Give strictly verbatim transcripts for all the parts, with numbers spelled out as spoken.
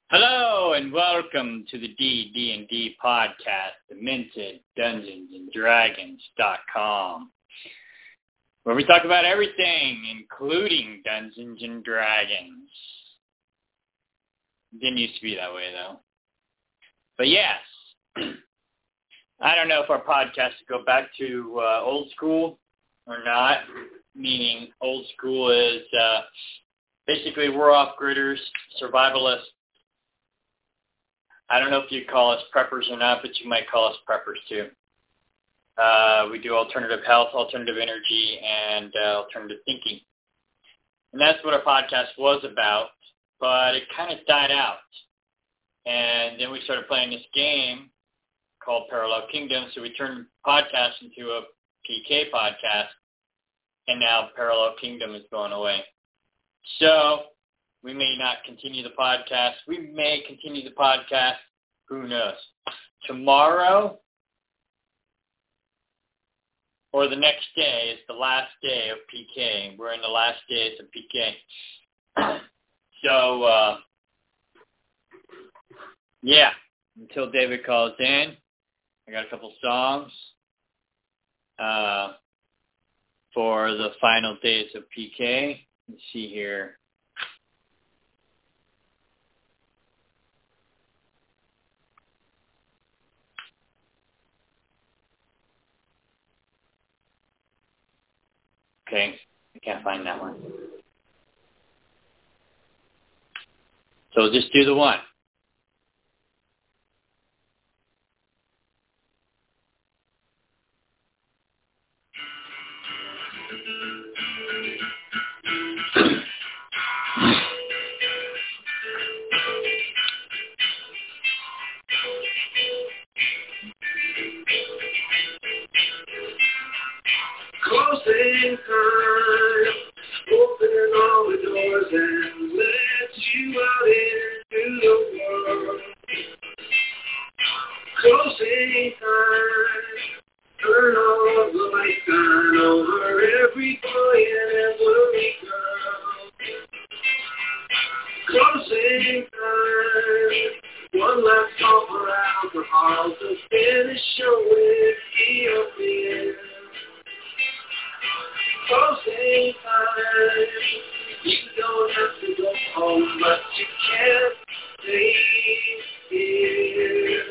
Hello and welcome to the D D and D podcast, the Minted Dungeons and Dragons dot com, where we talk about everything, including Dungeons and Dragons. Didn't used to be that way, though. But yes, I don't know if our podcast should go back to uh, old school or not, meaning old school is uh, basically we're off-gridders, survivalists. I don't know if you call us preppers or not, but you might call us preppers too. Uh, we do alternative health, alternative energy, and uh, alternative thinking. And that's what our podcast was about, but it kind of died out. And then we started playing this game called Parallel Kingdom, so we turned podcast into a P K podcast, and now Parallel Kingdom is going away. So we may not continue the podcast. We may continue the podcast. Who knows? Tomorrow or the next day is the last day of P K. We're in the last days of P K. So, uh, yeah, until David calls in, I got a couple songs uh, for the final days of P K. Let's see here. Okay, I can't find that one. So we'll just do the one. Closing time, opening all the doors and let you out into the world. Closing time, turn all of the lights on over every boy and every girl. Closing time, one last call for alcohol to finish your with Ethiopian. Closing time, you don't have to go home, but you can't stay here.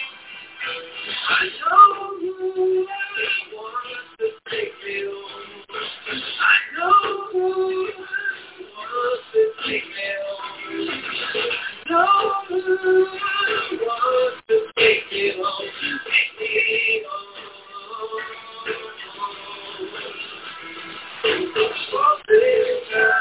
I know who wants to take me home. I know who wants to take me home. I know who wants to take me home. Take me home. Closing time.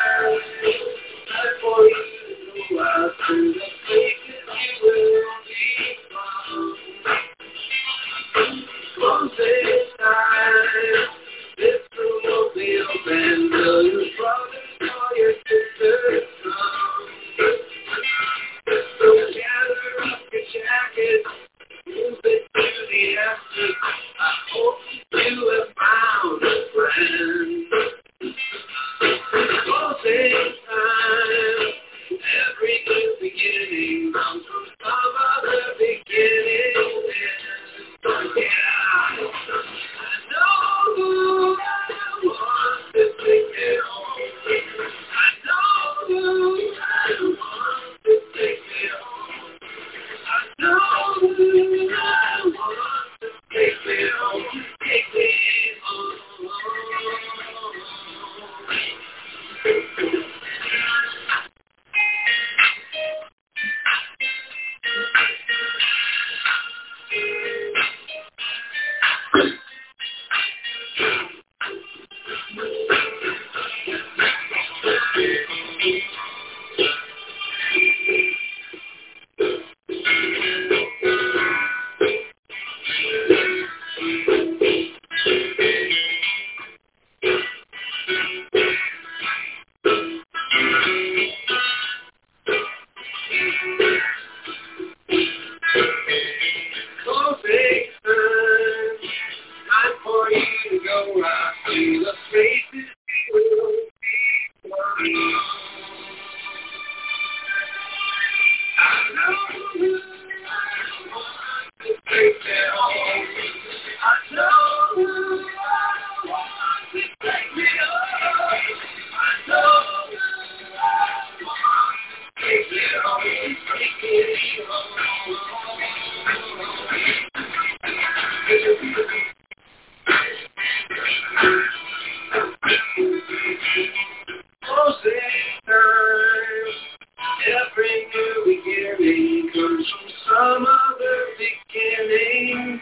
closing time. Every new beginning comes from some other beginning.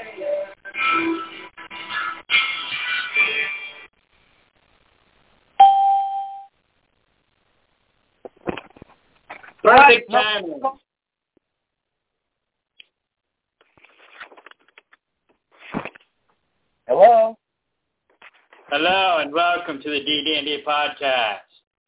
Perfect timing. Hello. Hello, and welcome to the D D and D podcast.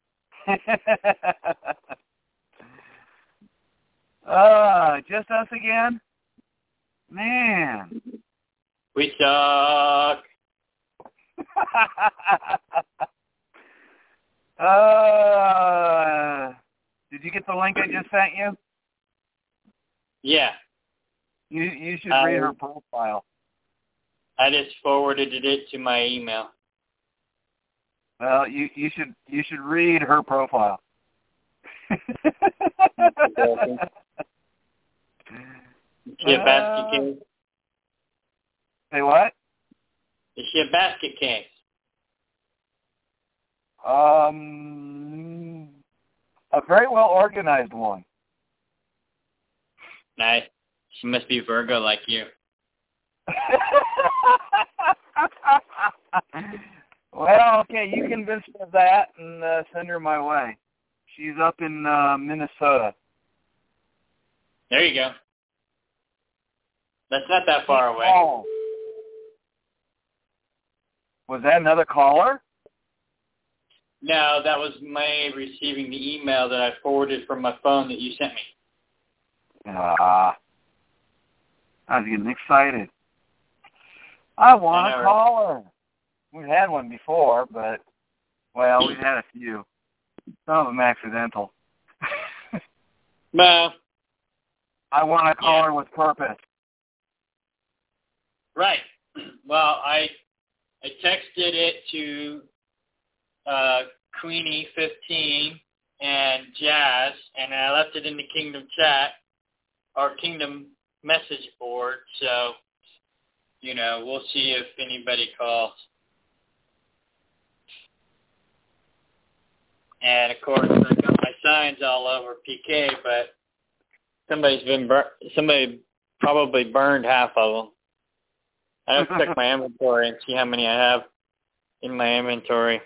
uh, just us again? Man. We suck. uh, did you get the link I just sent you? Yeah. You you should I, read her profile. I just forwarded it to my email. Well, you, you should you should read her profile. Is she a basket Uh, case? Say what? Is she a basket case? Um, a very well organized one. Nice. She must be Virgo like you. Well, okay, you convince her of that and uh, send her my way. She's up in uh, Minnesota. There you go. That's not that far away. Oh. Was that another caller? No, that was me receiving the email that I forwarded from my phone that you sent me. Ah. I was getting excited. I want I know, a right? caller. We've had one before, but, well, we've had a few. Some of them accidental. Well, I want a caller yeah. with purpose. Right. Well, I I texted it to uh, Queenie fifteen and Jazz, and I left it in the Kingdom chat, or Kingdom message board, so, you know, we'll see if anybody calls. And, of course, I got my signs all over P K, but somebody's been bur- somebody probably burned half of them. I have to check my inventory and see how many I have in my inventory.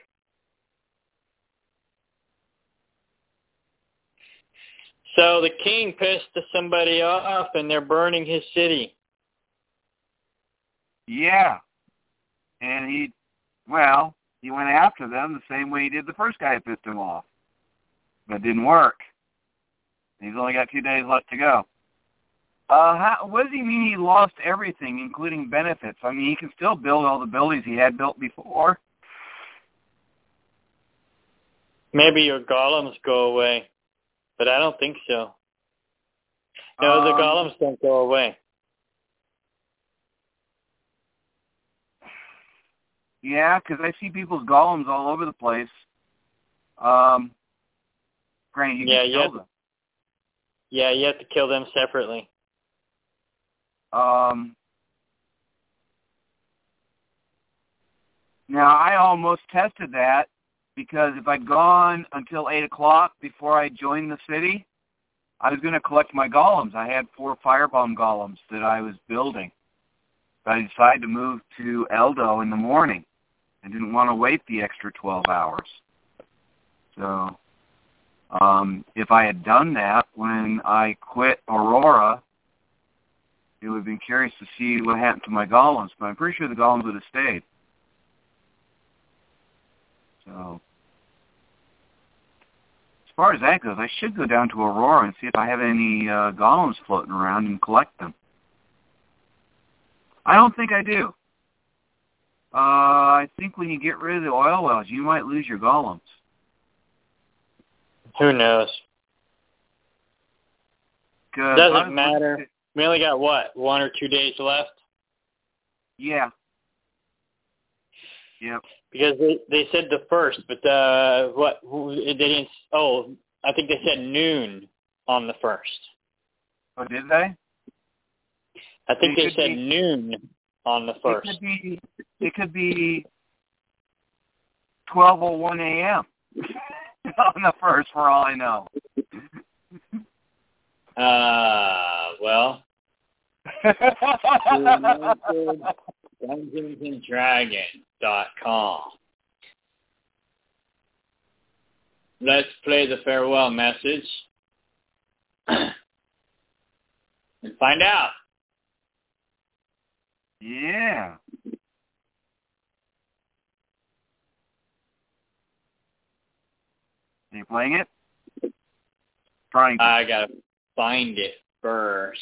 So the king pissed somebody off, and they're burning his city. Yeah. And he, well, he went after them the same way he did the first guy who pissed him off. But it didn't work. He's only got two days left to go. Uh, how, what does he mean he lost everything, including benefits? I mean, he can still build all the buildings he had built before. Maybe your golems go away, but I don't think so. No, um, the golems don't go away. Yeah, because I see people's golems all over the place. Um, granted, you Yeah, can you kill have, them. yeah, you have to kill them separately. Um, now, I almost tested that because if I'd gone until eight o'clock before I joined the city, I was going to collect my golems. I had four firebomb golems that I was building. But I decided to move to Eldo in the morning. I didn't want to wait the extra twelve hours. So, um, if I had done that when I quit Aurora, it would have been curious to see what happened to my golems, but I'm pretty sure the golems would have stayed. So, as far as that goes, I should go down to Aurora and see if I have any uh, golems floating around and collect them. I don't think I do. Uh, I think when you get rid of the oil wells, you might lose your golems. Who knows? Doesn't matter. We only got, what, one or two days left? Yeah. Yep. Because they, they said the first, but uh, what, they didn't, oh, I think they said noon on the first. Oh, did they? I think It they could said be- noon on the It first. could be, it could be twelve oh one a.m. on the first, for all I know. Uh, well, Dungeons and Dragons dot com. Let's play the farewell message and find out. Yeah. Are you playing it? Trying to. I gotta find it first.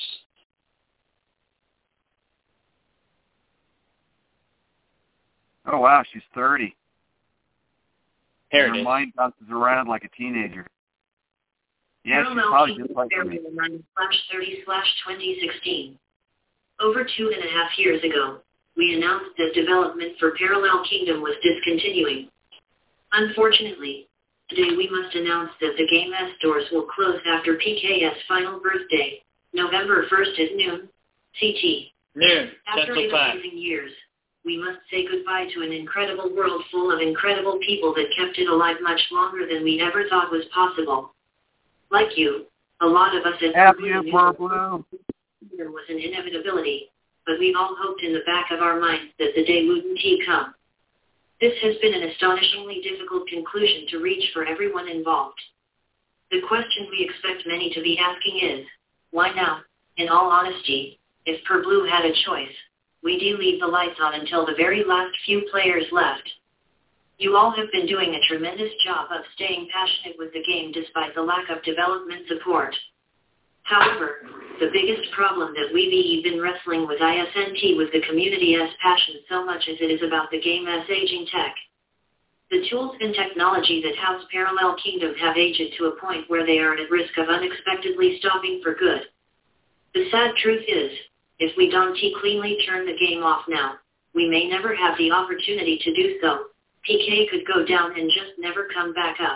Oh, wow, she's thirty. Here Her it is. mind bounces around like a teenager. Yeah, she's probably just like me. slash thirty slash twenty sixteen. Over two and a half years ago, we announced that development for Parallel Kingdom was discontinuing. Unfortunately, today we must announce that the Game S doors will close after P K S final birthday, November first at noon, C T. Noon, After Central eight Time. amazing years, we must say goodbye to an incredible world full of incredible people that kept it alive much longer than we ever thought was possible. Like you, a lot of us at Have Blue you, knew Purple Blue? there was an inevitability, but we all hoped in the back of our minds that the day wouldn't come. This has been an astonishingly difficult conclusion to reach for everyone involved. The question we expect many to be asking is, why now? In all honesty, if Purblue had a choice, we'd leave the lights on until the very last few players left. You all have been doing a tremendous job of staying passionate with the game despite the lack of development support. However, the biggest problem that we've been wrestling with isn't with the community's passion so much as it is about the game's aging tech. The tools and technology that house Parallel Kingdom have aged to a point where they are at risk of unexpectedly stopping for good. The sad truth is, if we don't cleanly turn the game off now, we may never have the opportunity to do so. P K could go down and just never come back up.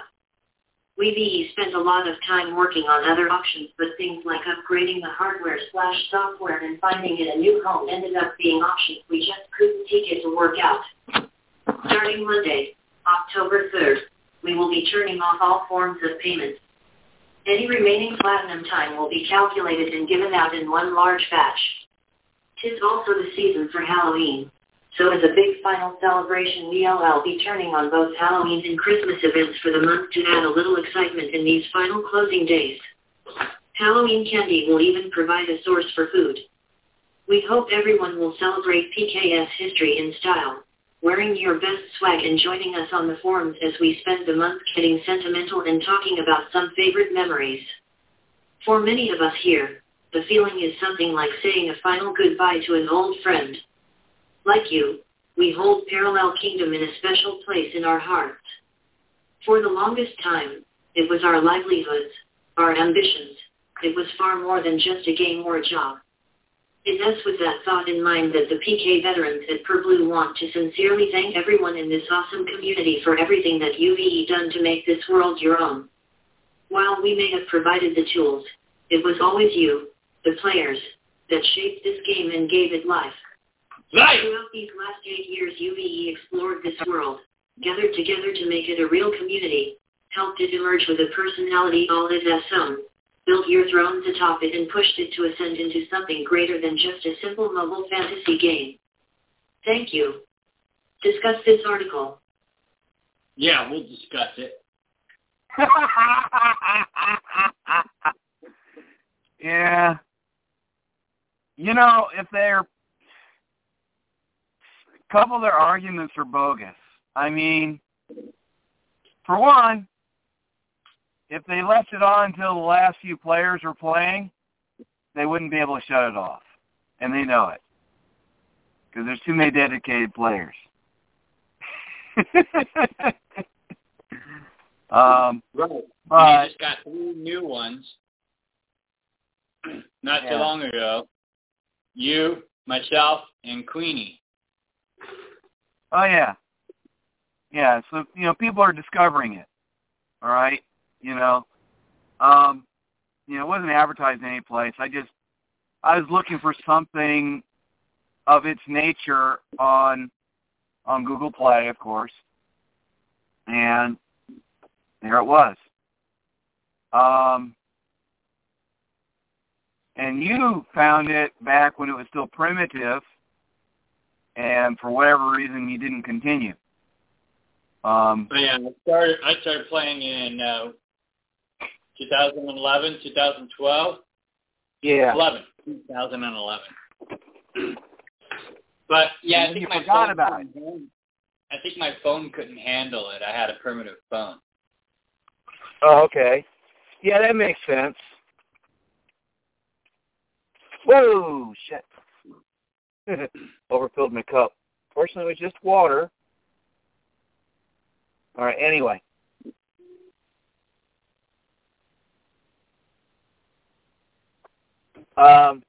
We've spent a lot of time working on other options, but things like upgrading the hardware slash software and finding it a new home ended up being options we just couldn't take it to work out. Starting Monday, October third, we will be turning off all forms of payment. Any remaining platinum time will be calculated and given out in one large batch. 'Tis also the season for Halloween, so as a big final celebration we'll be turning on both Halloween and Christmas events for the month to add a little excitement in these final closing days. Halloween candy will even provide a source for food. We hope everyone will celebrate P K S history in style, wearing your best swag and joining us on the forums as we spend the month getting sentimental and talking about some favorite memories. For many of us here, the feeling is something like saying a final goodbye to an old friend. Like you, we hold Parallel Kingdom in a special place in our hearts. For the longest time, it was our livelihoods, our ambitions. It was far more than just a game or a job. It is with that thought in mind that the P K veterans at Purblue want to sincerely thank everyone in this awesome community for everything that you've done to make this world your own. While we may have provided the tools, it was always you, the players, that shaped this game and gave it life. Life! Throughout these last eight years, you've explored this world, gathered together to make it a real community, helped it emerge with a personality all it has own, built your thrones atop it and pushed it to ascend into something greater than just a simple mobile fantasy game. Thank you. Discuss this article. Yeah, we'll discuss it. Yeah. You know, if they're... a couple of their arguments are bogus. I mean, for one, if they left it on until the last few players were playing, they wouldn't be able to shut it off. And they know it. Because there's too many dedicated players. um, Right. but, We just got three new ones not yeah. too long ago. You, myself, and Queenie. Oh, yeah. Yeah, so, you know, people are discovering it. All right? You know, um, you know, it wasn't advertised any place. I just, I was looking for something of its nature on, on Google Play, of course. And there it was. Um, and you found it back when it was still primitive, and for whatever reason you didn't continue. Um, but yeah, I started, I started playing in uh, twenty eleven, twenty twelve. Yeah. eleven. twenty eleven. But yeah, and I think you my forgot phone about it. couldn't- I think my phone couldn't handle it. I had a primitive phone. Oh, okay. Yeah, that makes sense. Whoa, shit. Overfilled my cup. Fortunately, it was just water. All right, anyway. Um,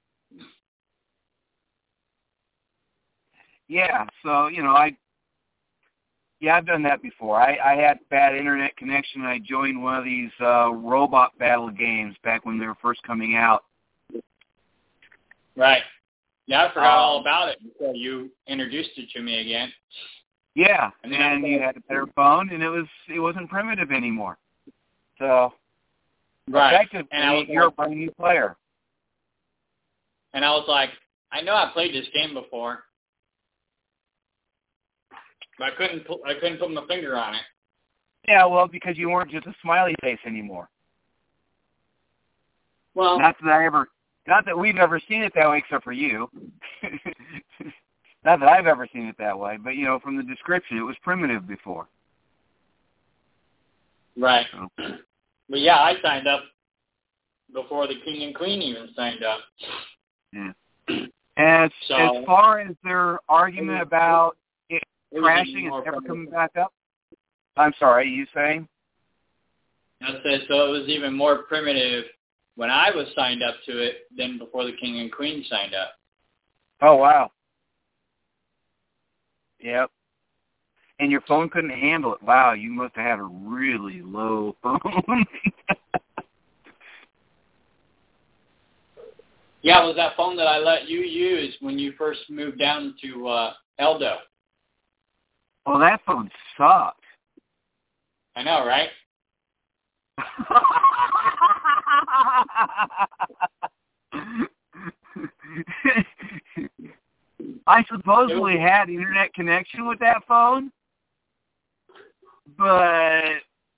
yeah, so, you know, I, yeah, I've done that before. I, I had bad internet connection, and I joined one of these uh, robot battle games back when they were first coming out. Right. Yeah, I forgot um, all about it until you introduced it to me again. Yeah, and, and you had a better phone, and it was it wasn't primitive anymore. So, right. effectively, and I was you're like, a brand new player. And I was like, I know I played this game before, but I couldn't pu- I couldn't put my finger on it. Yeah, well, because you weren't just a smiley face anymore. Well, not that I ever, not that we've ever seen it that way, except for you. Not that I've ever seen it that way, but you know, from the description, it was primitive before. right. So. But yeah, I signed up before the king and queen even signed up. Yeah. As So, as far as their argument it was, about it, it crashing and never coming back up, I'm sorry, you saying? I said, so it was even more primitive when I was signed up to it than before the king and queen signed up. Oh, wow. Yep. And your phone couldn't handle it. Wow, you must have had a really low phone. Yeah, it was that phone that I let you use when you first moved down to uh, Eldo. Well, that phone sucked. I know, right? I supposedly had internet connection with that phone, but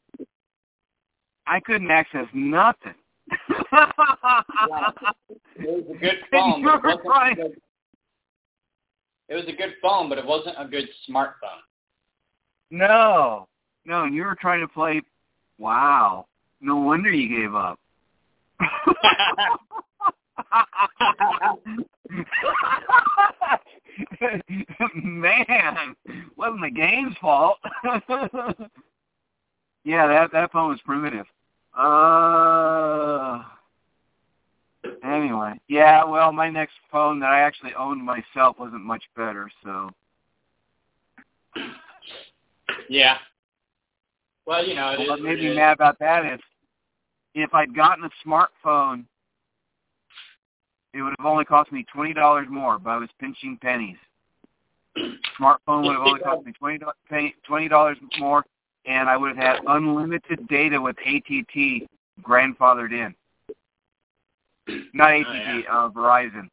I couldn't access nothing. Yeah. It was a good phone, but it wasn't right. a good, it was a good phone, but it wasn't a good smartphone. No. No, and you were trying to play, wow. No wonder you gave up. Man, wasn't the game's fault. Yeah, that that phone was primitive. Uh, anyway, yeah. Well, my next phone that I actually owned myself wasn't much better. So. Yeah. Well, you know, it well, is what made what me it is. mad about that is, if I'd gotten a smartphone, it would have only cost me twenty dollars more, but I was pinching pennies. Smartphone would have only cost me twenty dollars more, and I would have had unlimited data with A T T grandfathered in. Not A T T, Oh, yeah. uh, Verizon.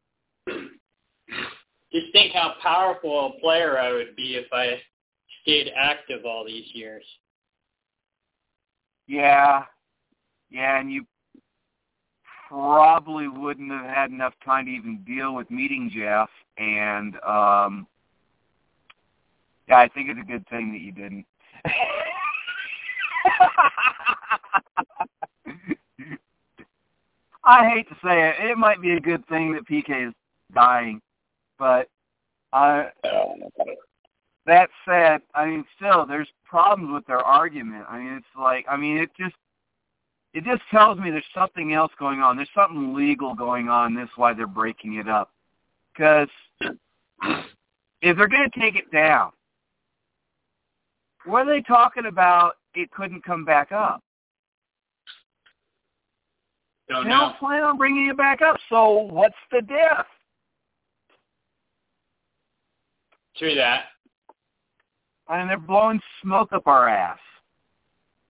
Just think how powerful a player I would be if I stayed active all these years. Yeah. Yeah, and you probably wouldn't have had enough time to even deal with meeting Jeff, and um, yeah, I think it's a good thing that you didn't. I hate to say it, it might be a good thing that P K is dying, but I, that said, I mean, still, there's problems with their argument. I mean, it's like, I mean, it just, it just tells me there's something else going on. There's something legal going on. That's why they're breaking it up. Because if they're going to take it down, what are they talking about? It couldn't come back up. Don't They know. don't plan on bringing it back up. So what's the diff? True that. I mean, they're blowing smoke up our ass.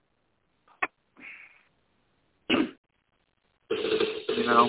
You know.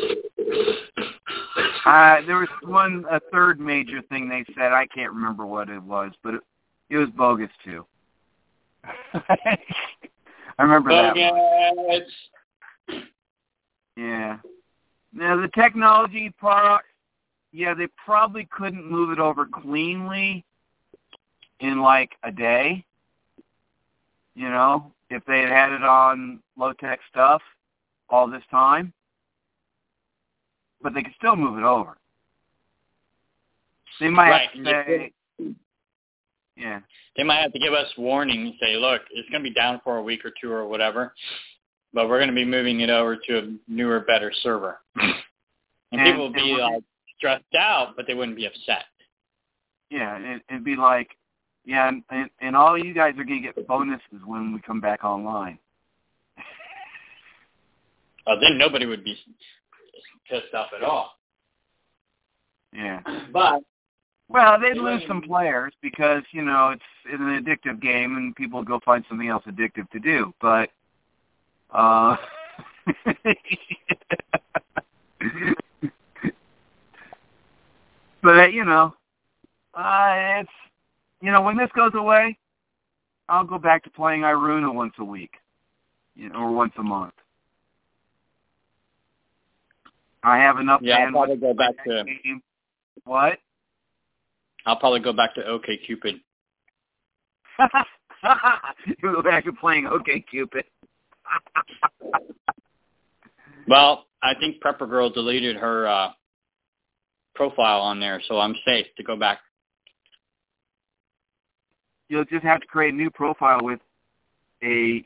Uh, there was one, a third major thing they said. I can't remember what it was, but it, it was bogus too. I remember bogus. that one. Yeah. Now the technology part, yeah, they probably couldn't move it over cleanly in like a day. You know, if they had had it on low-tech stuff all this time. But they can still move it over. They might right. have to say, yeah. They might have to give us warning and say, look, it's going to be down for a week or two or whatever, but we're going to be moving it over to a newer, better server. And, and people would be like stressed out, but they wouldn't be upset. Yeah, it, it'd be like, yeah, and, and all you guys are going to get bonuses when we come back online. Well, then nobody would be pissed off at all. Yeah. But well, they'd lose some players because, you know, it's, it's an addictive game and people go find something else addictive to do. But uh but you know, uh it's you know, when this goes away, I'll go back to playing Iruna once a week. You know, or once a month. I have enough yeah, bandwidth. I'll probably go back to game. What? I'll probably go back to OkCupid. You go back to playing OkCupid. Well, I think Prepper Girl deleted her uh, profile on there, so I'm safe to go back. You'll just have to create a new profile with a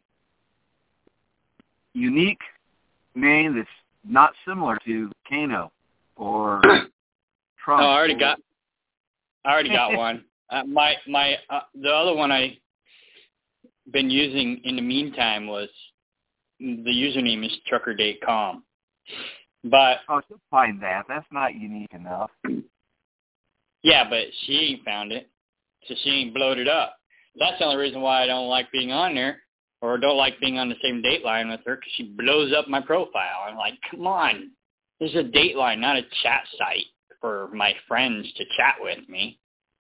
unique name that's not similar to Kano or Trump. No, I already got. I already got one. Uh, my my uh, the other one I been using in the meantime was the username is trucker dot com. But oh, she'll find that. That's not unique enough. Yeah, but she ain't found it, so she ain't blowed it up. That's the only reason why I don't like being on there, or don't like being on the same date line with her, because she blows up my profile. I'm like, come on, this is a date line, not a chat site for my friends to chat with me.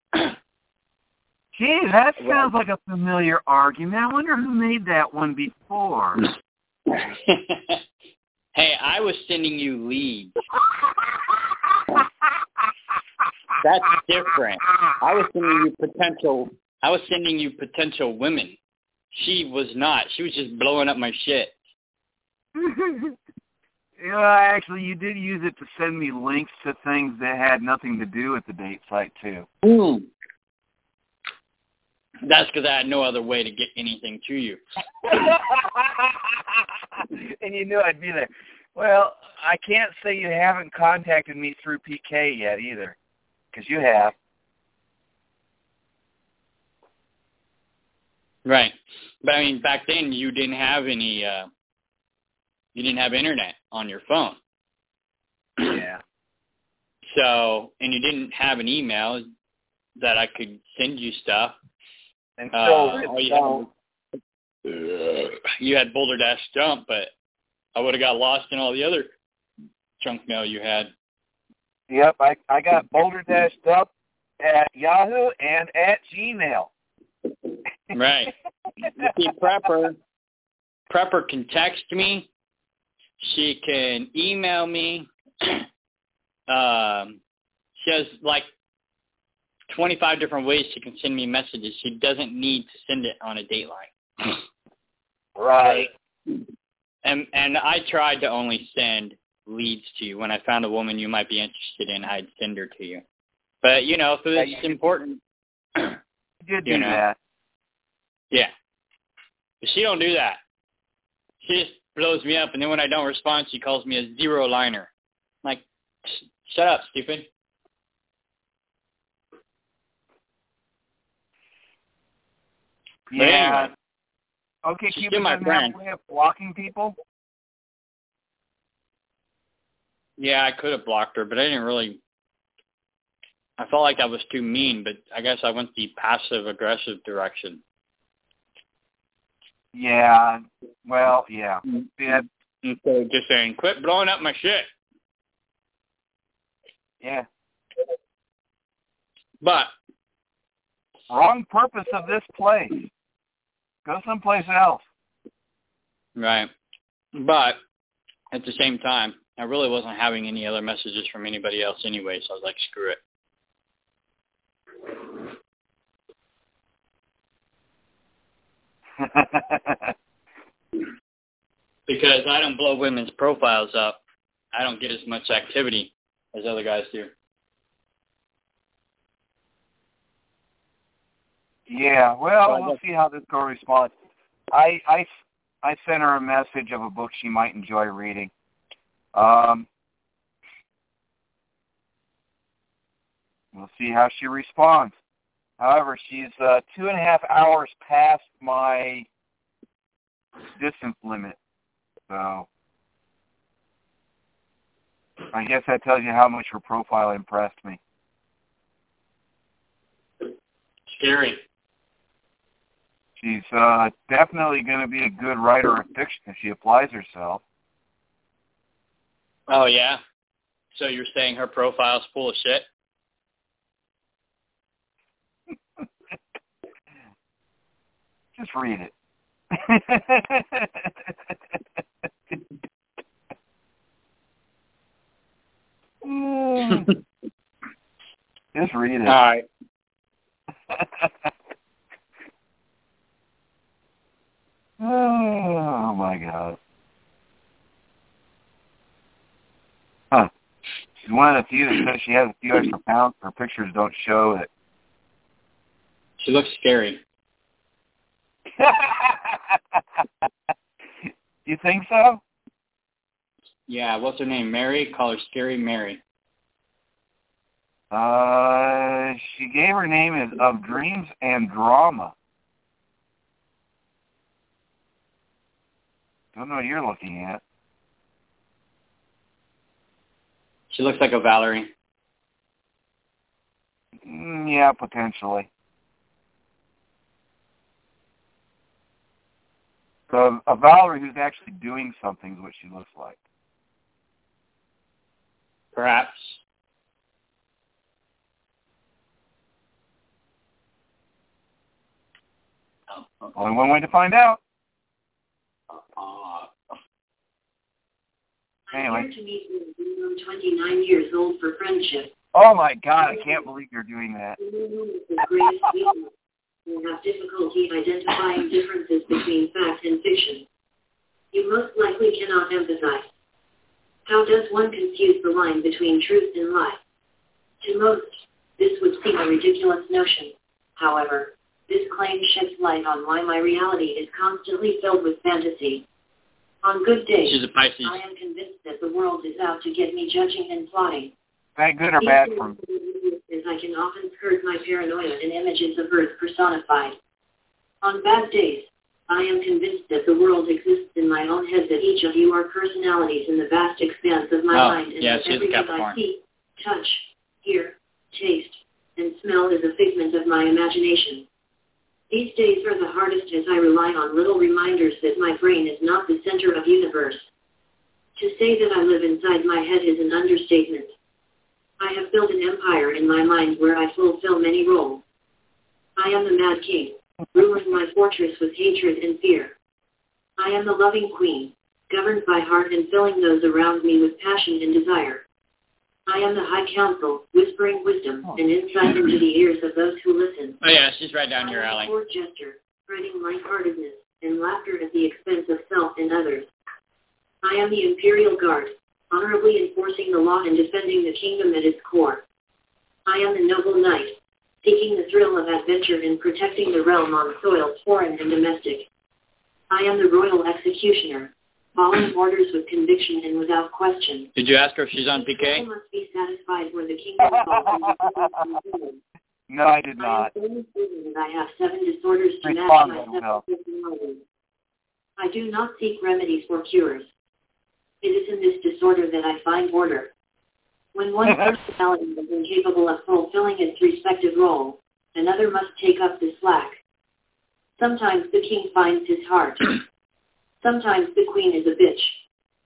Gee, that sounds like a familiar argument. I wonder who made that one before. Hey, I was sending you leads. That's different. I was sending you potential. I was sending you potential women. She was not. She was just blowing up my shit. Yeah, actually, you did use it to send me links to things that had nothing to do with the date site, too. Mm. That's because I had no other way to get anything to you. And you knew I'd be there. Well, I can't say you haven't contacted me through P K yet, either, because you have. Right. But, I mean, back then, you didn't have any... Uh, You didn't have internet on your phone. Yeah. So, and you didn't have an email that I could send you stuff. And so, uh, you, had, you had Boulder Dash Jump, but I would have got lost in all the other junk mail you had. Yep, I I got Boulder Dash Jump at Yahoo and at Gmail. Right. You see, Prepper, Prepper can text me. She can email me. um, she has like twenty-five different ways she can send me messages. She doesn't need to send it on a date line. Right. And and I tried to only send leads to you. When I found a woman you might be interested in, I'd send her to you. But, you know, if it's yeah, important. You did you do know, that. Yeah. But she don't do that. She just blows me up, and then when I don't respond, she calls me a zero-liner. I'm like, shut up, stupid. Yeah. Anyway, okay, she's Cupid still my doesn't friend. have a way of blocking people? Yeah, I could have blocked her, but I didn't really... I felt like that was too mean, but I guess I went the passive-aggressive direction. Yeah, well, yeah. yeah. Instead of just saying, quit blowing up my shit. Yeah. But wrong purpose of this place. Go someplace else. Right. But at the same time, I really wasn't having any other messages from anybody else anyway, so I was like, screw it. Because I don't blow women's profiles up. I don't get as much activity as other guys do. Yeah, well, we'll see how this girl responds. I, I, I sent her a message of a book she might enjoy reading. Um, we'll see how she responds. However, she's uh, two and a half hours past my distance limit. So I guess that tells you how much her profile impressed me. Scary. She's uh, definitely going to be a good writer of fiction if she applies herself. Oh, yeah? So you're saying her profile's full of shit? Just read it. Just read it. All right. Oh, my God. Huh. She's one of the few that says she has a few extra pounds. Her pictures don't show it. She looks scary. You think so? Yeah, what's her name? Mary? Call her Scary Mary. Uh, she gave her name as Of Dreams and Drama. Don't know what you're looking at. She looks like a Valerie. Mm, yeah, potentially. So a Valerie who's actually doing something is what she looks like. Perhaps. Oh, okay. Only one way to find out. Uh, Anyway. I'm here to meet you. I'm twenty-nine years old for friendship. Oh my God, I can't believe you're doing that. The greatest weakness. You have difficulty identifying differences between fact and fiction. You most likely cannot empathize. How does one confuse the line between truth and lie? To most, this would seem a ridiculous notion. However, this claim sheds light on why my reality is constantly filled with fantasy. On good days, she's a Pisces. I am convinced that the world is out to get me judging and plotting. That good or bad for me? As I can often skirt my paranoia in images of Earth personified. On bad days, I am convinced that the world exists in my own head, that each of you are personalities in the vast expanse of my oh, mind, and yeah, that she's everything Capricorn. I see, touch, hear, taste, and smell is a figment of my imagination. These days are the hardest as I rely on little reminders that my brain is not the center of the universe. To say that I live inside my head is an understatement. I have built an empire in my mind where I fulfill many roles. I am the Mad King, ruling my fortress with hatred and fear. I am the loving queen, governed by heart and filling those around me with passion and desire. I am the High Council, whispering wisdom and insight into the ears of those who listen. Oh yeah, she's right down your alley. I am a court jester, spreading lightheartedness and laughter at the expense of self and others. I am the Imperial Guard, honorably enforcing the law and defending the kingdom at its core. I am the noble knight, seeking the thrill of adventure and protecting the realm on soils foreign and domestic. I am the royal executioner, following orders with conviction and without question. Did you ask her if she's on P K? I must be satisfied where the kingdom falls. No, I did not. I am so that I have seven disorders to match Respond, my Mel. seven personalities. I do not seek remedies or cures. It is in this disorder that I find order. When one personality is incapable of fulfilling its respective role, another must take up the slack. Sometimes the king finds his heart. Sometimes the queen is a bitch.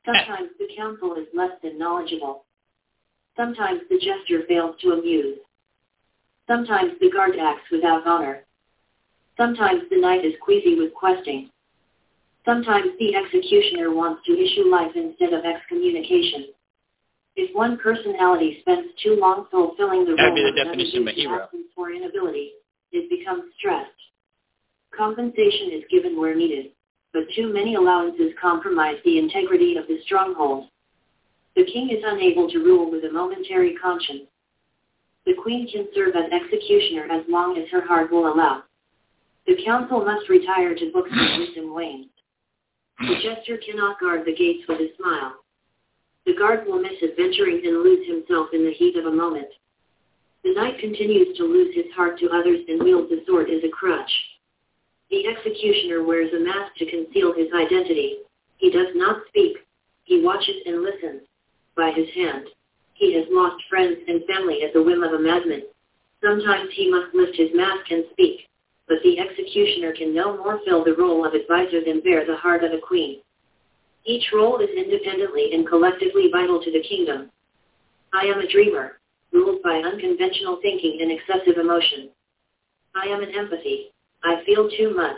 Sometimes the council is less than knowledgeable. Sometimes the jester fails to amuse. Sometimes the guard acts without honor. Sometimes the knight is queasy with questing. Sometimes the executioner wants to issue life instead of excommunication. If one personality spends too long fulfilling the That would role be the of another definition of a due to hero. absence or inability, it becomes stressed. Compensation is given where needed, but too many allowances compromise the integrity of the stronghold. The king is unable to rule with a momentary conscience. The queen can serve as executioner as long as her heart will allow. The council must retire to books of wisdom wanes. The jester cannot guard the gates with a smile. The guard will miss adventuring and lose himself in the heat of a moment. The knight continues to lose his heart to others and wields a sword as a crutch. The executioner wears a mask to conceal his identity. He does not speak. He watches and listens. By his hand, he has lost friends and family at the whim of a madman. Sometimes he must lift his mask and speak, but the executioner can no more fill the role of advisor than bear the heart of a queen. Each role is independently and collectively vital to the kingdom. I am a dreamer, ruled by unconventional thinking and excessive emotion. I am an empathy. I feel too much.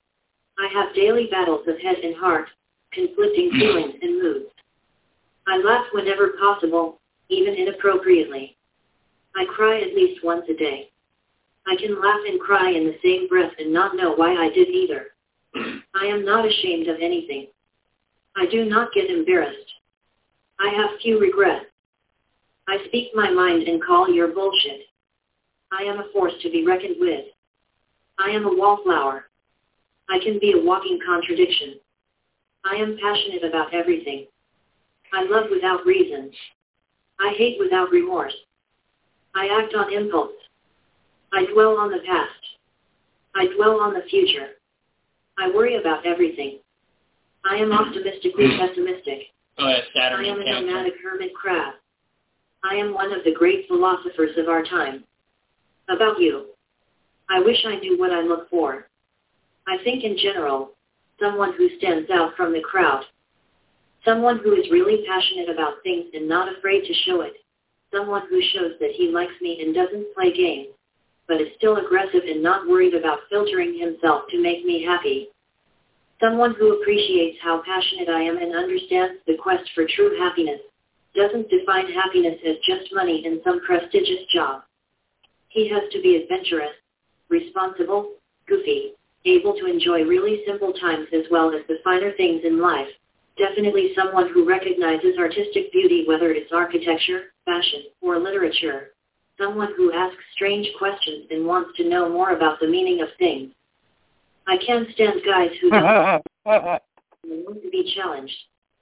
I have daily battles of head and heart, conflicting feelings and moods. I laugh whenever possible, even inappropriately. I cry at least once a day. I can laugh and cry in the same breath and not know why I did either. I am not ashamed of anything. I do not get embarrassed. I have few regrets. I speak my mind and call your bullshit. I am a force to be reckoned with. I am a wallflower. I can be a walking contradiction. I am passionate about everything. I love without reason. I hate without remorse. I act on impulse. I dwell on the past. I dwell on the future. I worry about everything. I am optimistically pessimistic. Oh, that's Saturn I am in a Cancer. nomadic hermit crab. I am one of the great philosophers of our time. About you. I wish I knew what I look for. I think in general, someone who stands out from the crowd. Someone who is really passionate about things and not afraid to show it. Someone who shows that he likes me and doesn't play games, but is still aggressive and not worried about filtering himself to make me happy. Someone who appreciates how passionate I am and understands the quest for true happiness. Doesn't define happiness as just money and some prestigious job. He has to be adventurous, responsible, goofy, able to enjoy really simple times as well as the finer things in life. Definitely someone who recognizes artistic beauty, whether it's architecture, fashion, or literature. Someone who asks strange questions and wants to know more about the meaning of things. I can't stand guys who don't want to be challenged.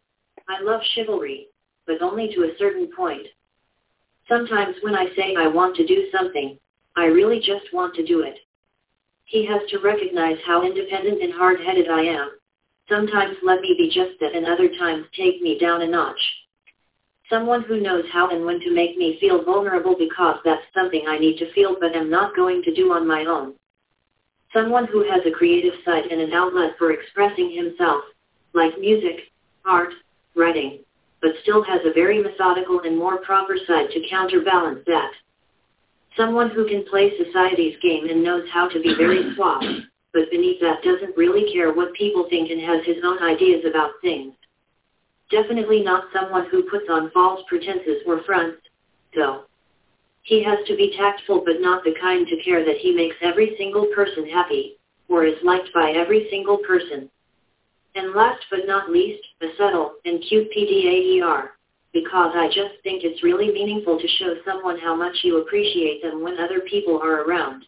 I love chivalry, but only to a certain point. Sometimes when I say I want to do something, I really just want to do it. He has to recognize how independent and hard-headed I am. Sometimes let me be just that and other times take me down a notch. Someone who knows how and when to make me feel vulnerable because that's something I need to feel but am not going to do on my own. Someone who has a creative side and an outlet for expressing himself, like music, art, writing, but still has a very methodical and more proper side to counterbalance that. Someone who can play society's game and knows how to be very suave, but beneath that doesn't really care what people think and has his own ideas about things. Definitely not someone who puts on false pretenses or fronts, though. He has to be tactful but not the kind to care that he makes every single person happy, or is liked by every single person. And last but not least, a subtle and cute P D A E R, because I just think it's really meaningful to show someone how much you appreciate them when other people are around.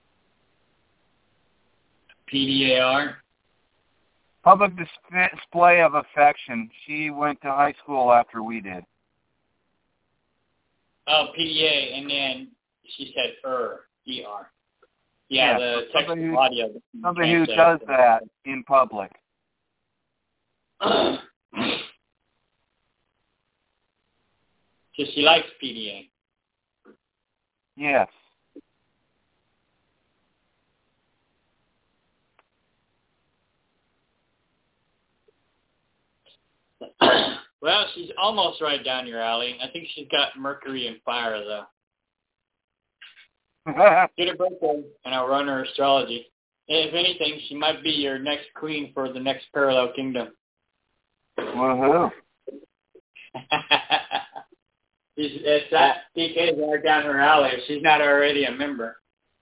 P D A R? Public dis- display of affection. She went to high school after we did. Oh, P D A, and then she said er, E R. Yeah, Yeah, the text somebody and who- audio. Somebody who does that in public. So she likes P D Yes. A. Well, she's almost right down your alley. I think she's got Mercury and fire, though. Get her birthday, and I'll run her astrology. And if anything, she might be your next queen for the next parallel kingdom. Woohoo. It's that P K is right down her alley if she's not already a member.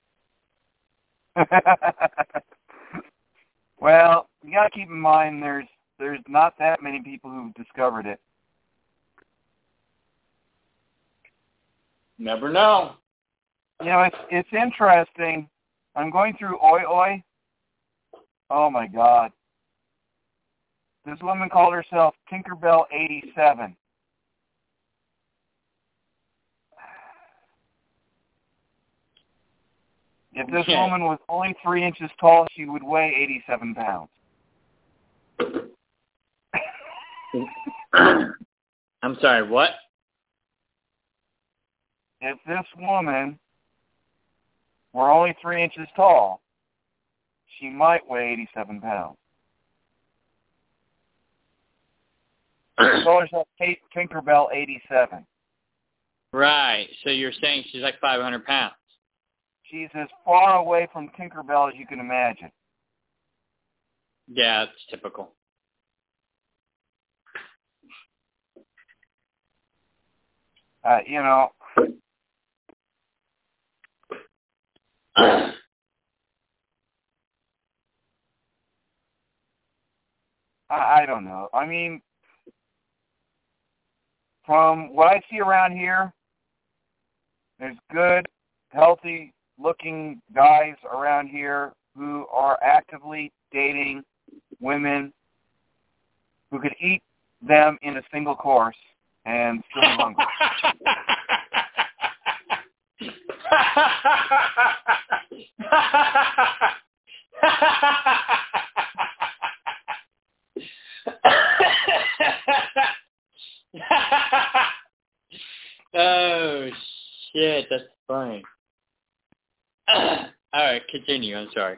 Well, you got to keep in mind there's there's not that many people who've discovered it. Never know. You know, it's it's interesting. I'm going through Oi Oi. Oh my God. This woman called herself Tinkerbell eighty-seven. If this Okay. woman was only three inches tall, she would weigh eighty-seven pounds. I'm sorry, what? If this woman were only three inches tall, she might weigh eighty-seven pounds. She called herself Tinkerbell eighty-seven. Right, so you're saying she's like five hundred pounds. She's as far away from Tinkerbell as you can imagine. Yeah, it's typical. Uh, you know, I, I don't know. I mean, from what I see around here, there's good, healthy-looking guys around here who are actively dating women who could eat them in a single course and still be hungry. Oh, shit, that's funny. All right, continue. I'm sorry.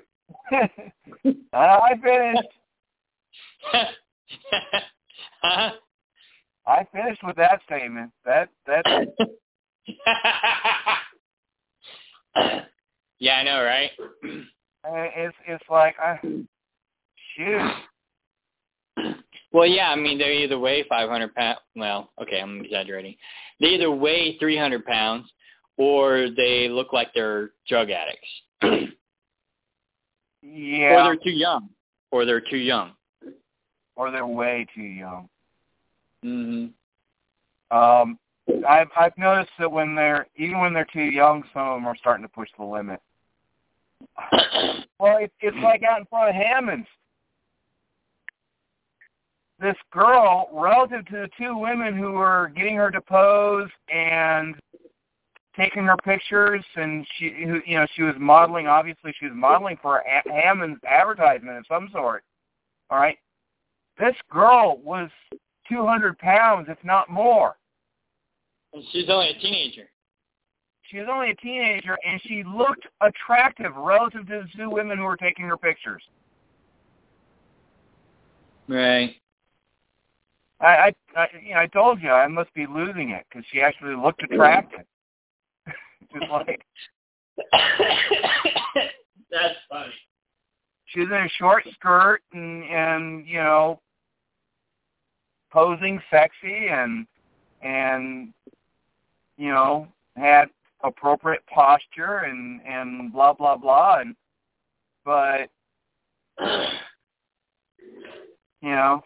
I finished. Huh? I finished with that statement. That that. Yeah, I know, right? It's it's like I shoot. Well, yeah, I mean, they either weigh five hundred pounds. Well, okay, I'm exaggerating. They either weigh three hundred pounds or they look like they're drug addicts. Yeah. Or they're too young. Or they're too young. Or they're way too young. Mm-hmm. Um, I've I've noticed that when they're even when they're too young, some of them are starting to push the limit. Well, it, it's like out in front of Hammond's. This girl, relative to the two women who were getting her to pose and taking her pictures, and she, who, you know, she was modeling. Obviously, she was modeling for a- Hammond's advertisement of some sort. All right, this girl was two hundred pounds, if not more. And she's only a teenager. She was only a teenager, and she looked attractive relative to the two women who were taking her pictures. Right. I, I, I, you know, I told you I must be losing it because she actually looked attractive. Just like that's funny. She was in a short skirt and, and you know, posing sexy and and you know had appropriate posture and and blah blah blah and but you know.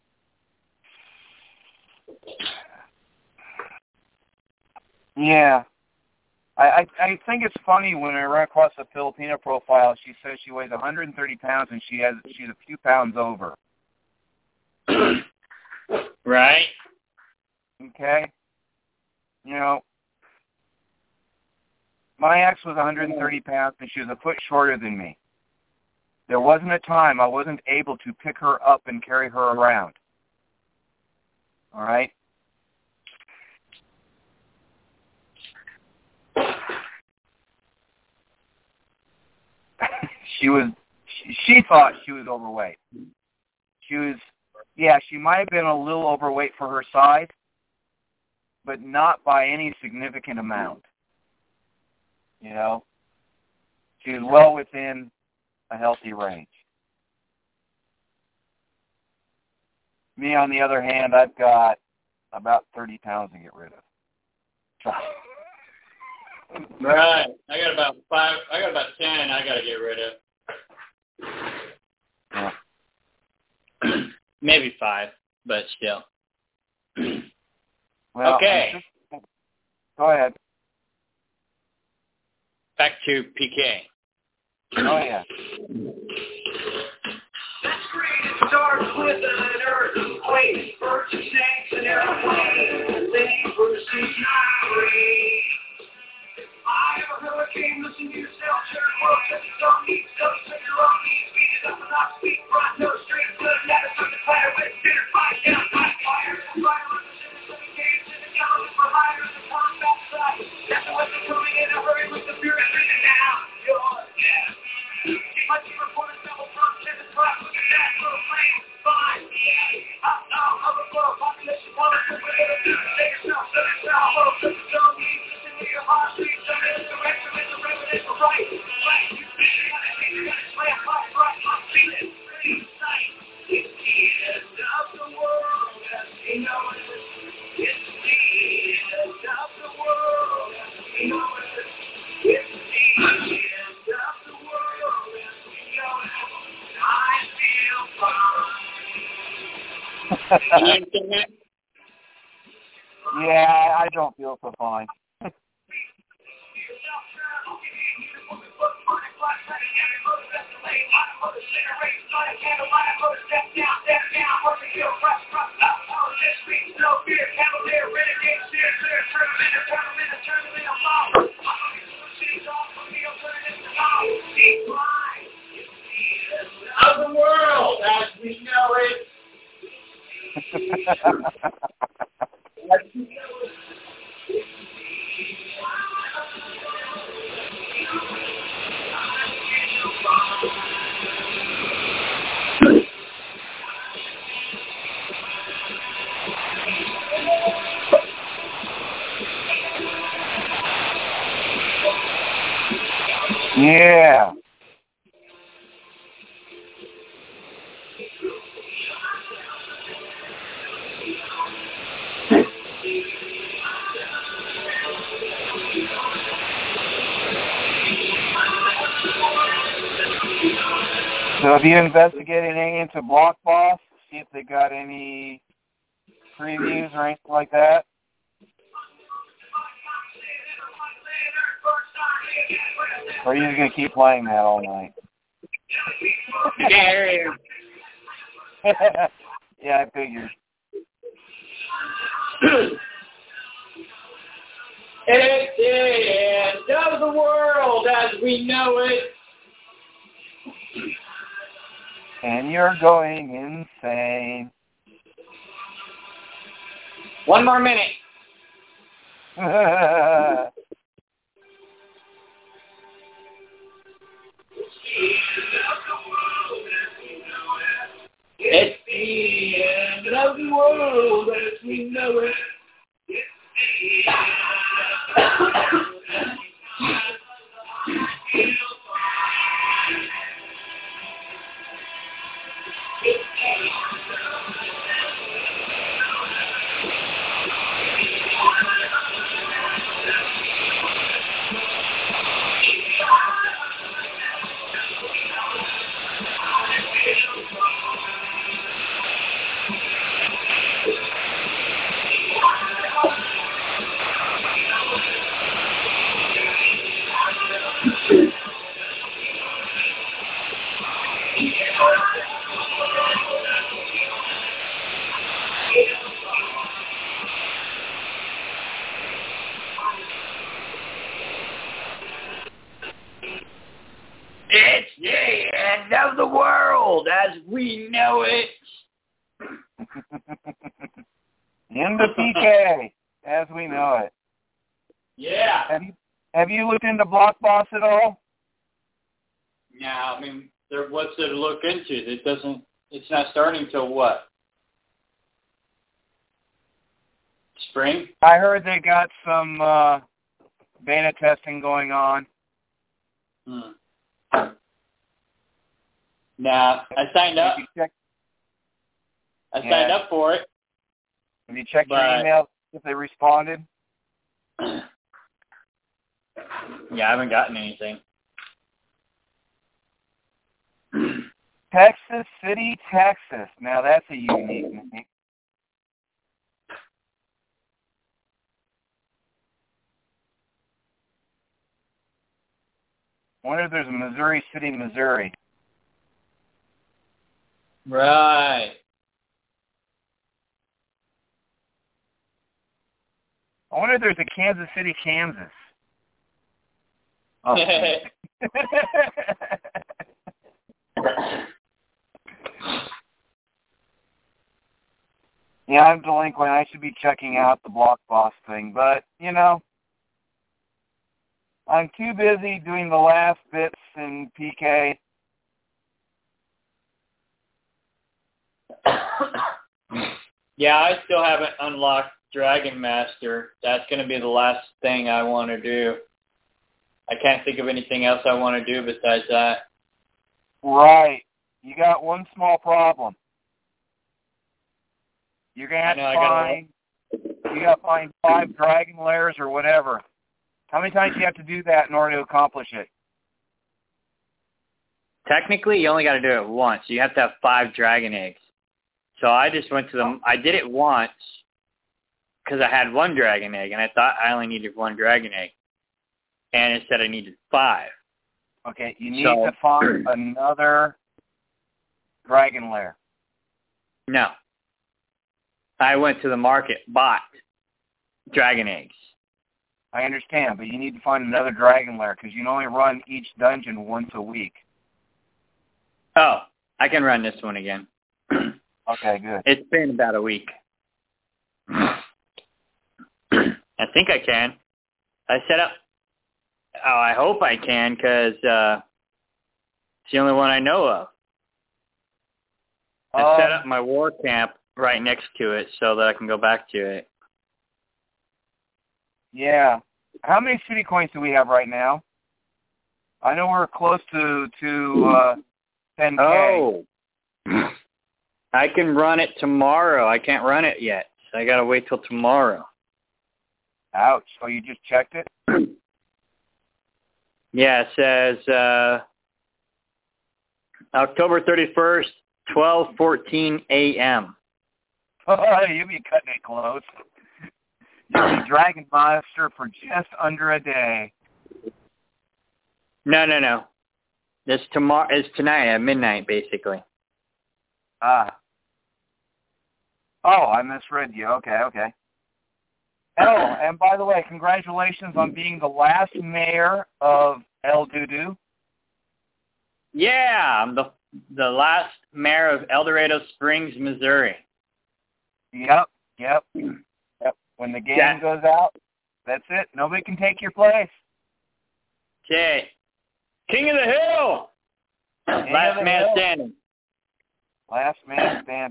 Yeah. I, I I think it's funny when I run across a Filipino profile, she says she weighs one hundred thirty pounds and she has she's a few pounds over. Right. Okay? You know, my ex was one hundred thirty pounds and she was a foot shorter than me. There wasn't a time I wasn't able to pick her up and carry her around. All right? She was, she, she thought she was overweight. She was yeah, she might have been a little overweight for her size, but not by any significant amount. You know? She was well within a healthy range. Me, on the other hand, I've got about thirty pounds to get rid of. So. Right. I got about five. I got about ten. I got to get rid of. Yeah. Maybe five, but still. Well, okay. Just, go ahead. Back to P K. Oh yeah. Starts with an earthquake, birds and snakes and airplanes, leaning for the tsunami. I have a hurricane, listen to yourself, turn world, touch your own needs, don't touch your own needs, speed it up and not speak, front, no straight, good, never start the fire with dinner, fight, down, fight, fire, fire, with the city, seven games, in the gallery for higher, the pond outside, that's the weather coming in a hurry with the fear of breathing now, you're dead. Keep my team reporters, double front, check the track, look at that, little flame, five, eight, up, down, overflow, population, water, whatever, do, take yourself, set yourself, hold, touch your own needs, listen to your heart, speak, turn it into direction, it's a residential right, right, you gotta hit, you gotta slam, right, right, I'm feeling, pretty sight, it's the end of the world, as we know it, it's the end of the world, as we know it, it's the end of the world, as we know it, I feel fine. Yeah, I don't feel so fine. Of the world as we know it. Yeah. So have you investigated any into Block Boss? See if they got any previews or anything like that? Or are you just going to keep playing that all night? Yeah, yeah, I figured. It's the end of the world as we know it. And you're going insane. One more minute. It's the end of the world as we know it. It's the end of the world as we know it. In the P K, as we know it. Yeah. Have you have you looked into Block Boss at all? Yeah, I mean, there, what's there to look into? It doesn't. It's not starting till what? Spring? I heard they got some uh, beta testing going on. Hmm. Nah, I signed up. Check, I yeah. signed up for it. Have you checked but, your email if they responded? Yeah, I haven't gotten anything. Texas City, Texas. Now that's a unique name. I wonder if there's a Missouri City, Missouri. Right. I wonder if there's a Kansas City, Kansas. Oh. Yeah, I'm delinquent. I should be checking out the Block Boss thing, but, you know, I'm too busy doing the last bits in P K. Yeah, I still haven't unlocked Dragon Master. That's going to be the last thing I want to do. I can't think of anything else I want to do besides that. Right. You got one small problem. You're going to have I know, to I find, you got to find five dragon lairs or whatever. How many times do you have to do that in order to accomplish it? Technically, you only got to do it once. You have to have five dragon eggs. So I just went to them. I did it once because I had one dragon egg, and I thought I only needed one dragon egg. And it said I needed five. Okay, you need so, to find another dragon lair. No. I went to the market, bought dragon eggs. I understand, but you need to find another dragon lair because you can only run each dungeon once a week. Oh, I can run this one again. Okay, good. It's been about a week. I think I can. I set up. Oh, I hope I can because uh, it's the only one I know of. I um, set up my war camp right next to it so that I can go back to it. Yeah. How many city coins do we have right now? I know we're close to to uh, ten K. Oh. I can run it tomorrow. I can't run it yet. So I got to wait till tomorrow. Ouch. So you just checked it? Yeah, it says uh, October thirty-first, twelve fourteen a.m. Oh, you'll be cutting it close. You'll be Dragon Master for just under a day. No, no, no. It's tomorrow. It's tonight at midnight, basically. Ah. Oh, I misread you. Okay, okay. Oh, and by the way, congratulations on being the last mayor of El Doudou. Yeah, I'm the the last mayor of El Dorado Springs, Missouri. Yep, yep, yep. When the game Yeah. goes out, that's it. Nobody can take your place. Okay. King of the Hill! King last of the man hill. standing. Last man stand.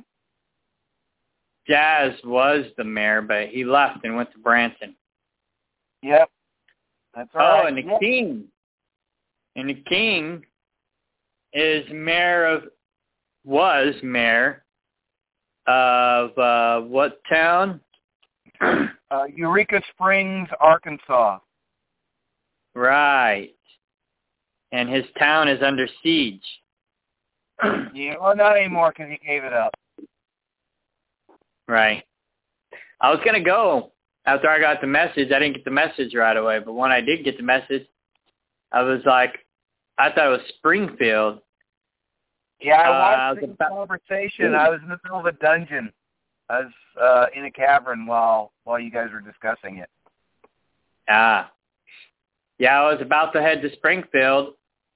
Jazz was the mayor, but he left and went to Branson. Yep. That's all oh, right. and the Yep. king. And the king is mayor of, was mayor of uh, what town? Uh, Eureka Springs, Arkansas. Right. And his town is under siege. Yeah, well, not anymore because he gave it up. Right. I was going to go after I got the message. I didn't get the message right away, but when I did get the message, I was like, I thought it was Springfield. Yeah, I Uh, I watched was the about- conversation. I was in the middle of a dungeon. I was uh, in a cavern while while you guys were discussing it. Ah. Yeah, I was about to head to Springfield,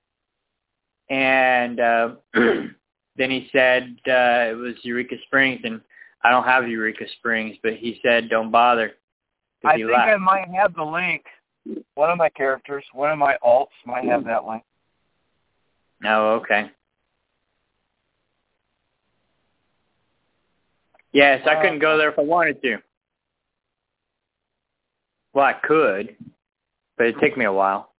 and uh, then he said uh, it was Eureka Springs, and I don't have Eureka Springs, but he said don't bother. I he think left. I might have the link. One of my characters, one of my alts might have that link. Oh, okay. Yes, I couldn't go there if I wanted to. Well, I could, but it'd take me a while.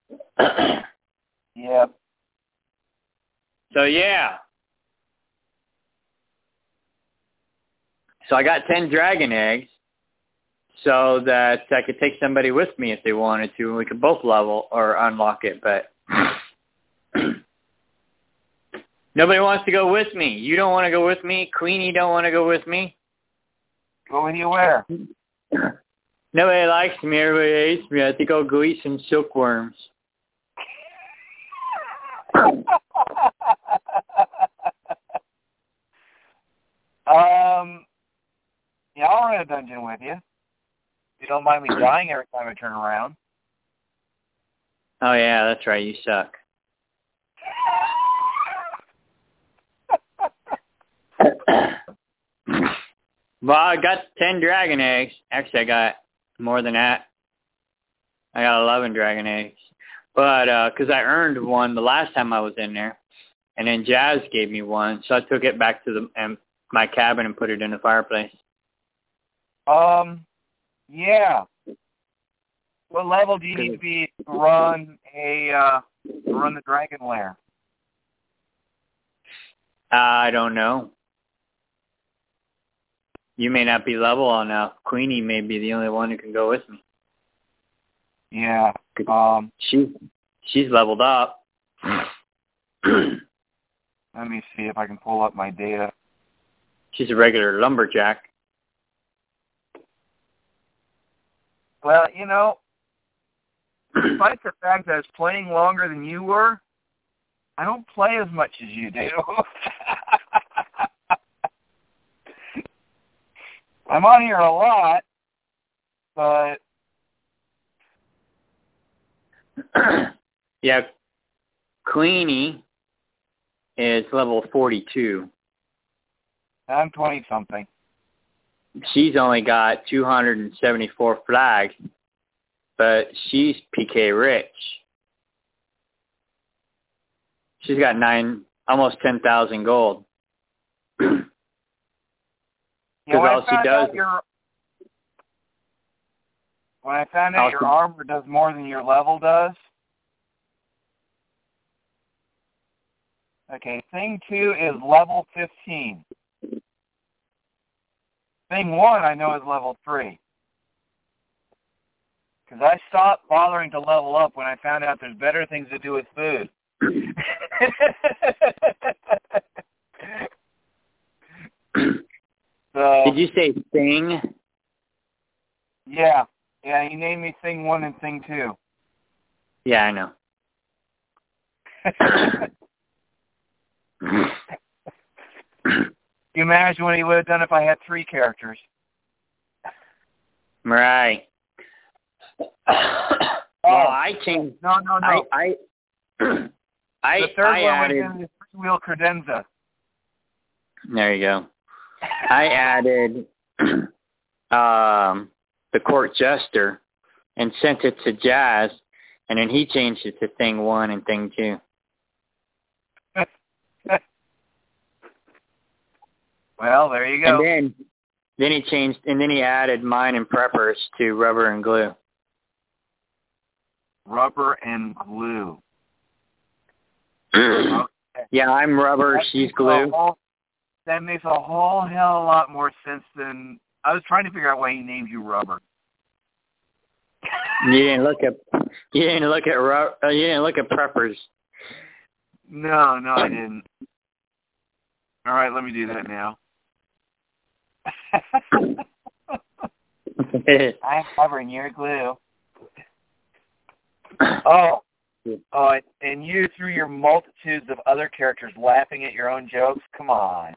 Yeah. So, yeah. So I got ten dragon eggs so that I could take somebody with me if they wanted to, and we could both level or unlock it, but nobody wants to go with me. You don't want to go with me. Queenie don't want to go with me. Go with you where? Nobody likes me. Everybody hates me. I think I'll go eat some silkworms. um, yeah, I'll run a dungeon with you. If you don't mind me dying every time I turn around. Oh, yeah, that's right. You suck. Well, I got ten dragon eggs. Actually, I got more than that. I got eleven dragon eggs. But, uh, because I earned one the last time I was in there. And then Jazz gave me one. So I took it back to the um, my cabin and put it in the fireplace. Um, yeah. What level do you need to be to run a, uh, to run the dragon lair? I don't know. You may not be level enough. Queenie may be the only one who can go with me. Yeah. Um, she, she's leveled up. Let me see if I can pull up my data. She's a regular lumberjack. Well, you know, despite the fact that I was playing longer than you were, I don't play as much as you do. I'm on here a lot, but... yeah, Queenie is level forty-two. I'm twenty-something. She's only got two hundred seventy-four flags, but she's P K rich. She's got nine, almost ten thousand gold. Because yeah, all she does... Your, when I found out your armor does more than your level does... Okay, thing two is level fifteen. Thing one I know is level three. Because I stopped bothering to level up when I found out there's better things to do with food. So, did you say thing? Yeah. Yeah, he named me thing one and thing two. Yeah, I know. You imagine what he would have done if I had three characters. Right. Oh, well, I changed. No, no, no. I, I, I, the third I one added, was in the three-wheel credenza. There you go. I added um, the court jester and sent it to Jazz, and then he changed it to thing one and thing two. Well, there you go. And then, then he changed, and then he added mine and preppers to rubber and glue. Rubber and glue. Okay. Yeah, I'm rubber, that she's glue. Whole, that makes a whole hell of a lot more sense than... I was trying to figure out why he named you Rubber. You didn't look at you didn't look at uh, you didn't look at preppers. No, no, I didn't. All right, let me do that now. I'm covering your glue. Oh, oh, and you through your multitudes of other characters laughing at your own jokes. Come on.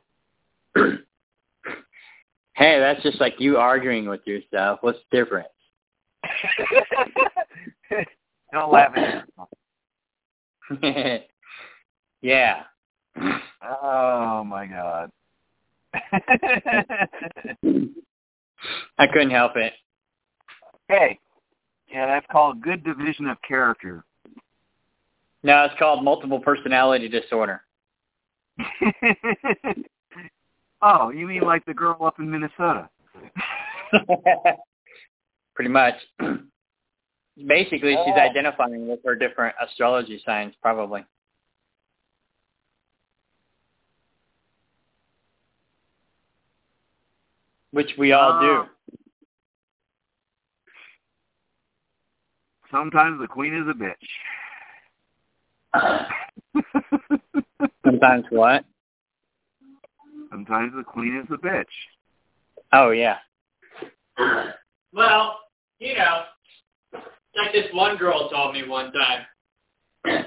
Hey, that's just like you arguing with yourself. What's the difference? Don't laugh at yourself. Yeah. Oh my God. I couldn't help it. Hey, yeah, that's called good division of character. No, it's called multiple personality disorder. Oh, you mean like the girl up in Minnesota? pretty much. Basically, Oh. she's identifying with her different astrology signs, probably. Which we all do. Sometimes the queen is a bitch. Sometimes what? Sometimes the queen is a bitch. Oh, yeah. Well, you know, like this one girl told me one time.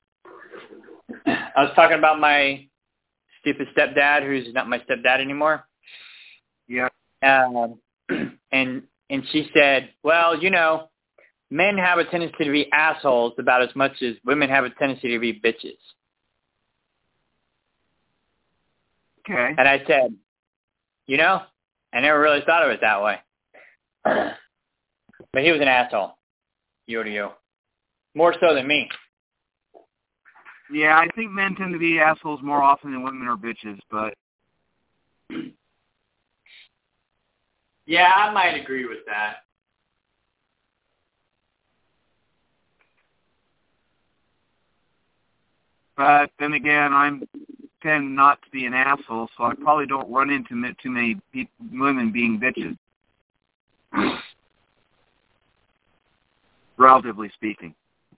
I was talking about my stupid stepdad, who's not my stepdad anymore. Yeah. Um, and and she said, well, you know, men have a tendency to be assholes about as much as women have a tendency to be bitches. Okay. And I said, you know, I never really thought of it that way. But he was an asshole. You to you. More so than me. Yeah, I think men tend to be assholes more often than women are bitches, but... Yeah, I might agree with that. But then again, I tend not to be an asshole, so I probably don't run into m- too many pe- women being bitches. Relatively speaking.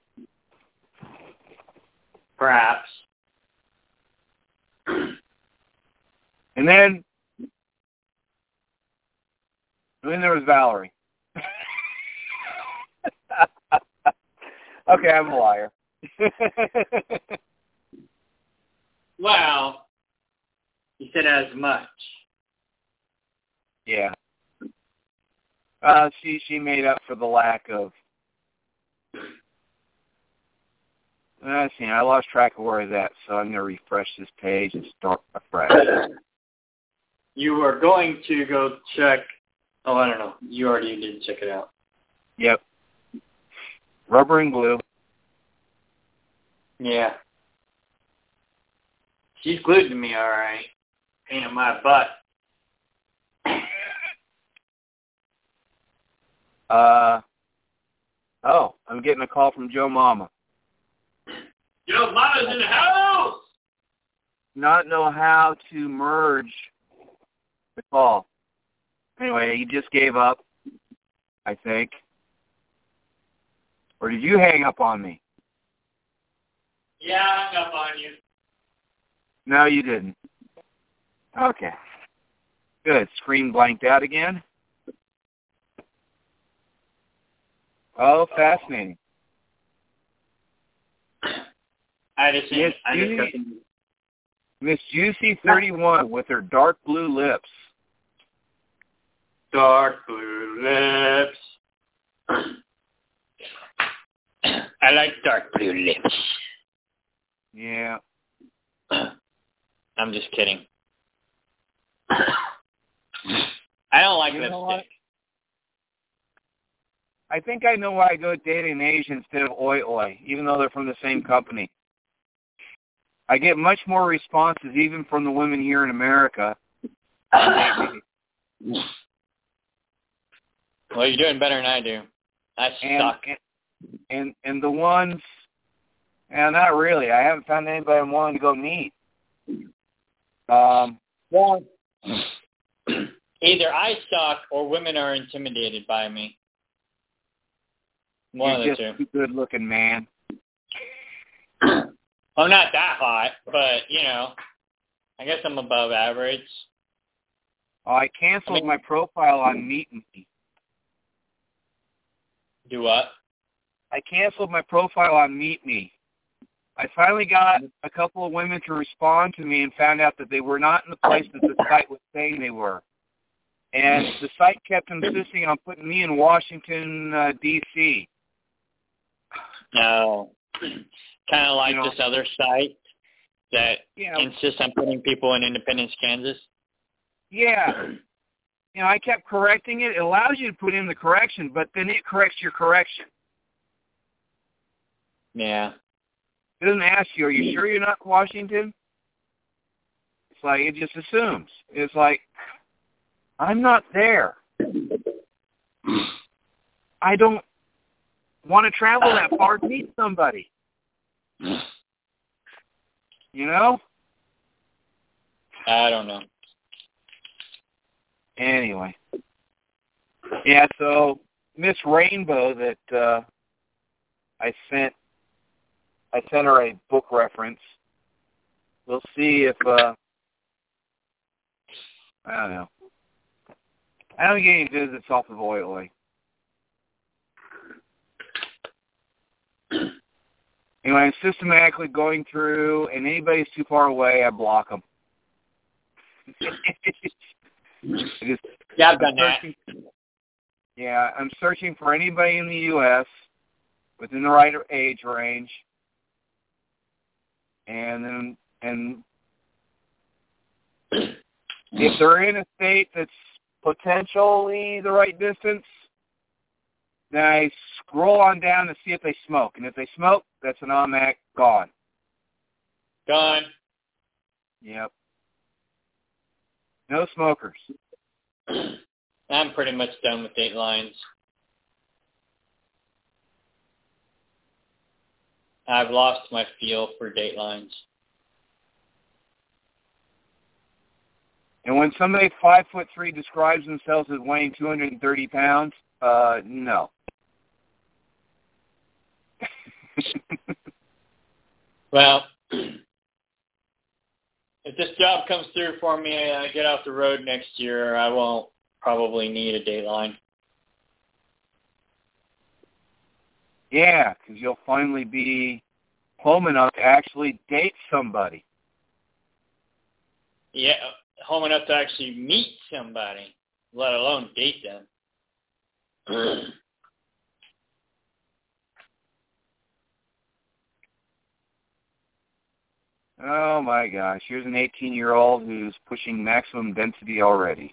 Perhaps. And then, then there was Valerie. Okay, I'm a liar. Well, you said as much. Yeah. Uh, she she made up for the lack of. Uh, see, I lost track of where I was at, so I'm going to refresh this page and start afresh. You are going to go check. Oh, I don't know. You already didn't check it out. Yep. Rubber and glue. Yeah. She's glued to me, all right. Pain in my butt. Uh. Oh, I'm getting a call from Joe Mama. Yo, Mama's in the house! Not know how to merge the call. Anyway, he just gave up, I think. Or did you hang up on me? Yeah, I hung up on you. No, you didn't. Okay. Good. Screen blanked out again. Oh, fascinating. I just, Miss I just got Juicy, some... Miss Juicy thirty-one with her dark blue lips. Dark blue lips. I like dark blue lips. Yeah. I'm just kidding. I don't like You know what? lipstick. I think I know why I go dating Asian instead of Oi Oi, even though they're from the same company. I get much more responses even from the women here in America. Well, you're doing better than I do. I and, suck. And, and and the ones, and not really. I haven't found anybody I'm willing to go meet. Um, Well, either I suck or women are intimidated by me. One you're of the just two. a good-looking man. I'm not that hot, but, you know, I guess I'm above average. Oh, I canceled I mean, my profile on Meet Me. Do what? I canceled my profile on Meet Me. I finally got a couple of women to respond to me and found out that they were not in the place that the site was saying they were. And the site kept insisting on putting me in Washington, uh, D C No. Kind of like You know, this other site that Yeah. insists on putting people in Independence, Kansas. Yeah. You know, I kept correcting it. It allows you to put in the correction, but then it corrects your correction. Yeah. It doesn't ask you, are you sure you're not in Washington? It's like, it just assumes. It's like, I'm not there. I don't want to travel that far to meet somebody. You know? I don't know. Anyway. Yeah, so Miss Rainbow that uh, I sent I sent her a book reference. We'll see if uh, I don't know. I don't get any visits off of Oily. Anyway, I'm systematically going through, and anybody's too far away, I block them. just, yeah, I've done that. Yeah, I'm searching for anybody in the U S within the right age range, and then and if they're in a state that's potentially the right distance, then I scroll on down to see if they smoke. And if they smoke, that's an automatic gone. Gone. Yep. No smokers. I'm pretty much done with Datelines. I've lost my feel for Datelines. And when somebody five foot three describes themselves as weighing two hundred thirty pounds, uh, no. Well, if this job comes through for me and I get off the road next year, I won't probably need a Dateline. Yeah, because you'll finally be home enough to actually date somebody. Yeah, home enough to actually meet somebody, let alone date them. Oh my gosh, here's an eighteen-year-old who's pushing maximum density already.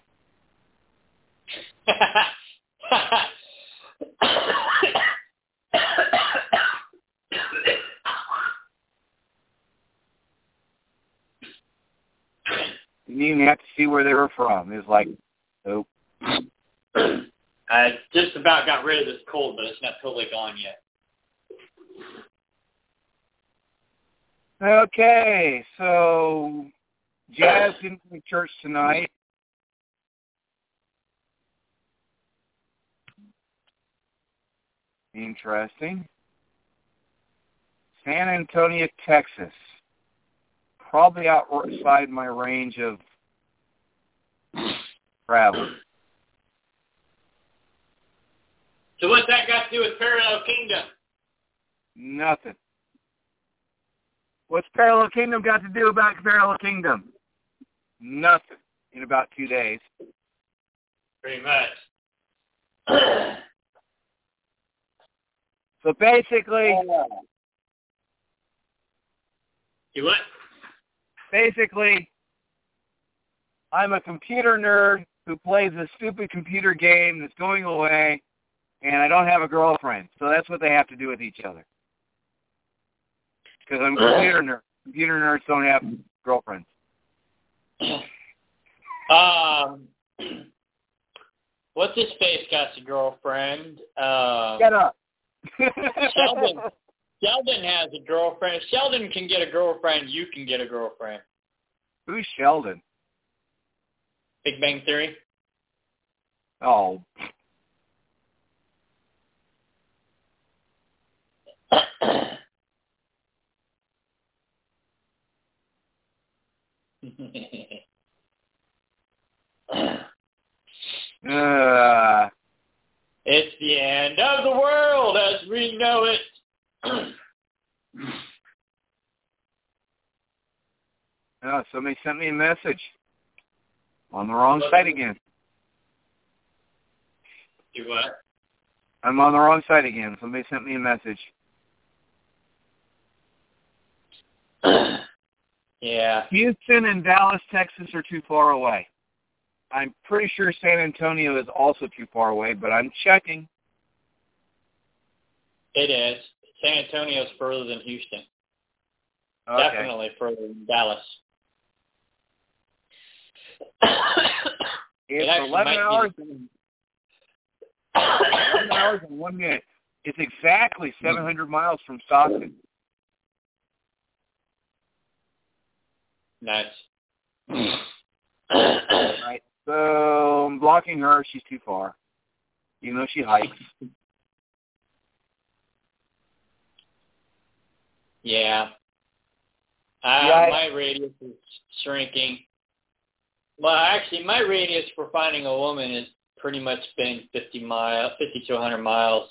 You didn't even have to see where they were from. It was like, nope. I just about got rid of this cold, but it's not totally gone yet. Okay, so Jazz didn't go to church tonight. Interesting. San Antonio, Texas. Probably outside my range of travel. So what's that got to do with Parallel Kingdom? Nothing. What's Parallel Kingdom got to do about Parallel Kingdom? Nothing. In about two days. Pretty much. So basically... You what? Basically, I'm a computer nerd who plays a stupid computer game that's going away, and I don't have a girlfriend. So that's what they have to do with each other. Because I'm a computer nerd. Computer nerds don't have girlfriends. Um, what's his face got a girlfriend? Um, Get up. Sheldon. Sheldon has a girlfriend. If Sheldon can get a girlfriend, you can get a girlfriend. Who's Sheldon? Big Bang Theory? Oh. uh, it's the end of the world as we know it. Oh, somebody sent me a message. On the wrong site again. Do what? I'm on the wrong site again. Somebody sent me a message. Yeah. Houston and Dallas, Texas are too far away. I'm pretty sure San Antonio is also too far away, but I'm checking. It is. San Antonio's further than Houston. Okay. Definitely further than Dallas. It's it eleven hours. Be, Seven hours and one minute. It's exactly seven hundred miles from Stockton. Nice. Right. So I'm blocking her. She's too far, even though she hikes. Yeah. Uh, yeah my radius is shrinking. Well, actually, my radius for finding a woman has pretty much been fifty miles, fifty to one hundred miles.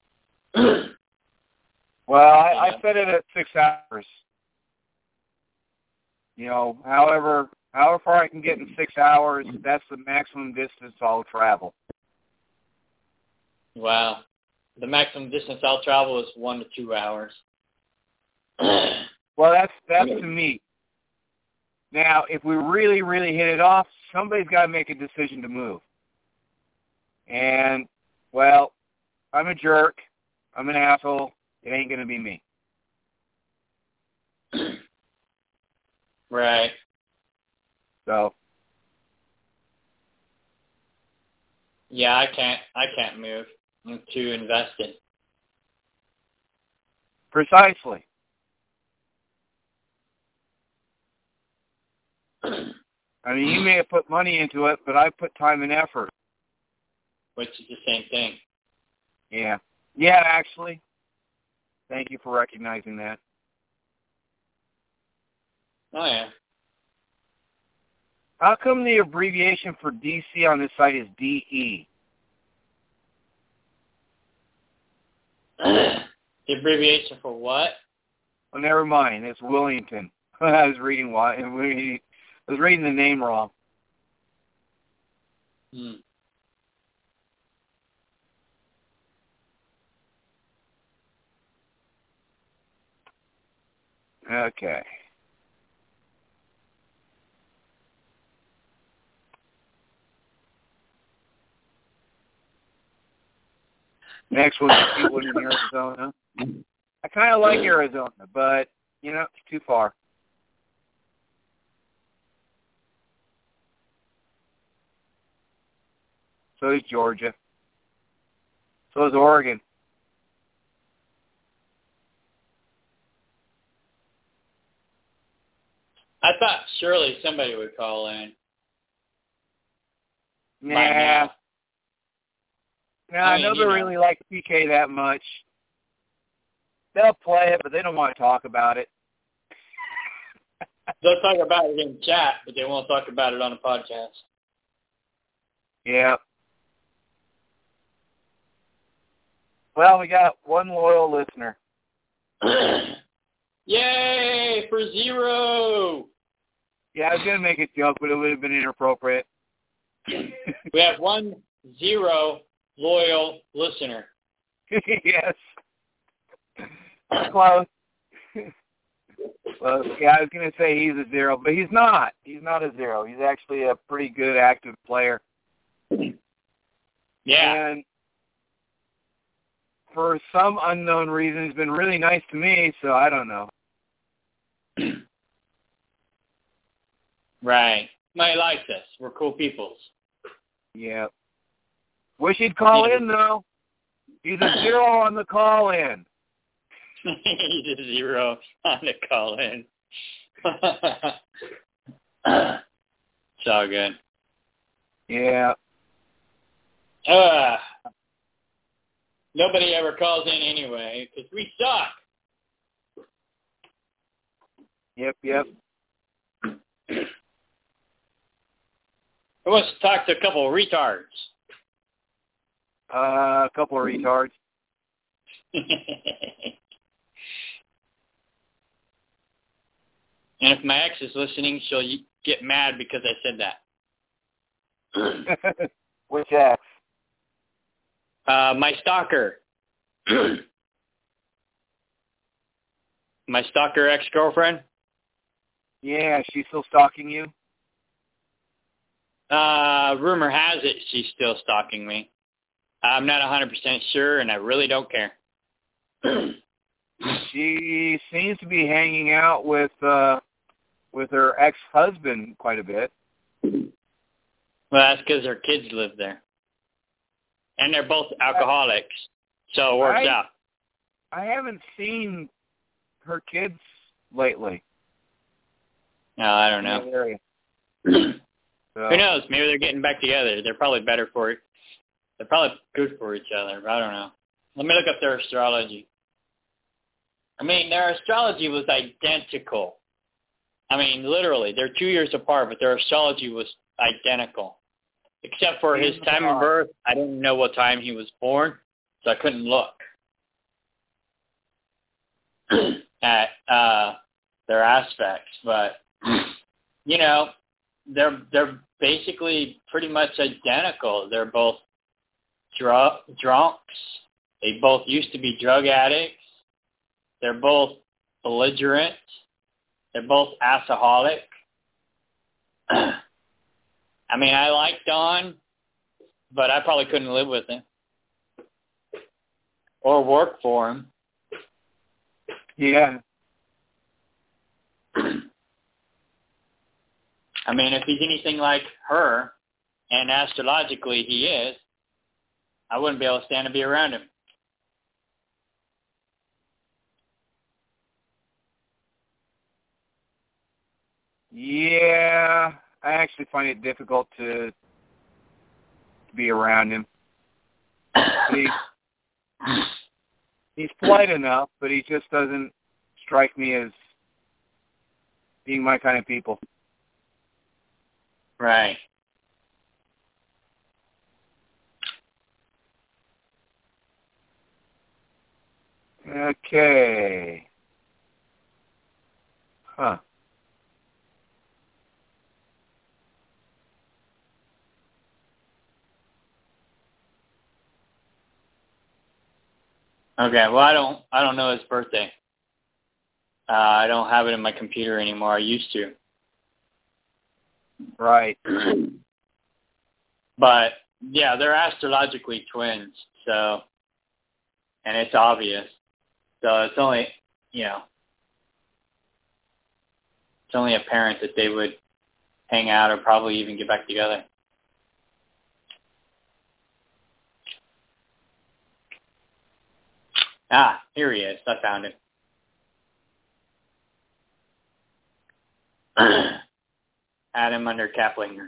Well, I, yeah. I set it at six hours. You know, however, however far I can get in six hours, that's the maximum distance I'll travel. Wow. The maximum distance I'll travel is one to two hours. Well, that's that's to me. Now, if we really, really hit it off, somebody's got to make a decision to move. And, well, I'm a jerk. I'm an asshole. It ain't going to be me. Right. So. Yeah, I can't. I can't move. I'm too invested. Precisely. I mean, you may have put money into it, but I put time and effort. Which is the same thing. Yeah. Yeah, actually. Thank you for recognizing that. Oh, yeah. How come the abbreviation for D C on this site is D E? The abbreviation for what? Oh, never mind. It's Willington. I was reading why. I was reading the name wrong. Hmm. Okay. Next one's a cute one in Arizona. I kind of like Arizona, but, you know, it's too far. So is Georgia. So is Oregon. I thought surely somebody would call in. Nah. Nah, I I mean, know you they know. really like P K that much. They'll play it, but they don't want to talk about it. They'll talk about it in chat, but they won't talk about it on a podcast. Yeah. Well, we got one loyal listener. Yay for zero! Yeah, I was going to make a joke, but it would have been inappropriate. We have one zero loyal listener. Yes. Close. Well, yeah, I was going to say he's a zero, but he's not. He's not a zero. He's actually a pretty good active player. Yeah. And for some unknown reason, he's been really nice to me, so I don't know. Right. Might like us. We're cool peoples. Yeah. Wish he'd call Yeah. in, though. He's a zero on the call-in. He's a zero on the call-in. It's all good. Yeah. Uh, nobody ever calls in anyway, because we suck. Yep, yep. Who wants to talk to a couple of retards? Uh, a couple of retards. And if my ex is listening, she'll get mad because I said that. Which ex? Uh, my stalker. My stalker ex-girlfriend. Yeah, she's still stalking you? Uh, rumor has it she's still stalking me. I'm not one hundred percent sure, and I really don't care. She seems to be hanging out with uh, with her ex-husband quite a bit. Well, that's because her kids live there. And they're both alcoholics, so it works I, out. I haven't seen her kids lately. No, I don't know. So. Who knows? Maybe they're getting back together. They're probably better for it. They're probably good for each other. I don't know. Let me look up their astrology. I mean, their astrology was identical. I mean, literally, they're two years apart, but their astrology was identical. Except for his time of birth. I didn't know what time he was born, so I couldn't look at uh, their aspects. But, you know, they're they're basically pretty much identical. They're both dr- drunks. They both used to be drug addicts. They're both belligerent. They're both alcoholic. I mean, I like Don, but I probably couldn't live with him or work for him. Yeah. I mean, if he's anything like her, and astrologically he is, I wouldn't be able to stand to be around him. Yeah, I actually find it difficult to be around him. He, he's polite enough, but he just doesn't strike me as being my kind of people. Right. Okay. Huh. Okay, well, I don't, I don't know his birthday. Uh, I don't have it in my computer anymore. I used to. Right. But, yeah, they're astrologically twins, so, and it's obvious. So it's only, you know, it's only apparent that they would hang out or probably even get back together. Ah, here he is. I found him. Add him under Kaplinger.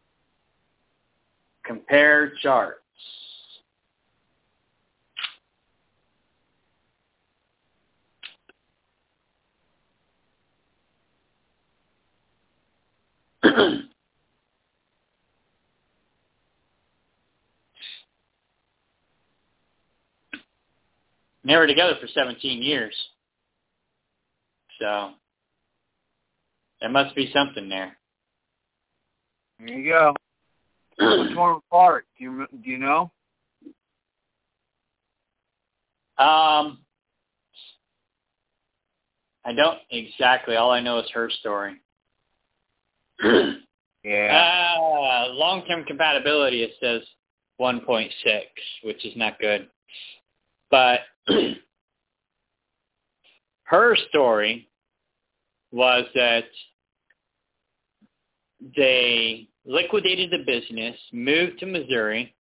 Compare charts. They were together for seventeen years. So, there must be something there. There you go. What's torn apart? Do you do you know? Um, I don't exactly. All I know is her story. Yeah. Uh, long-term compatibility, it says one point six, which is not good. But her story was that they liquidated the business, moved to Missouri,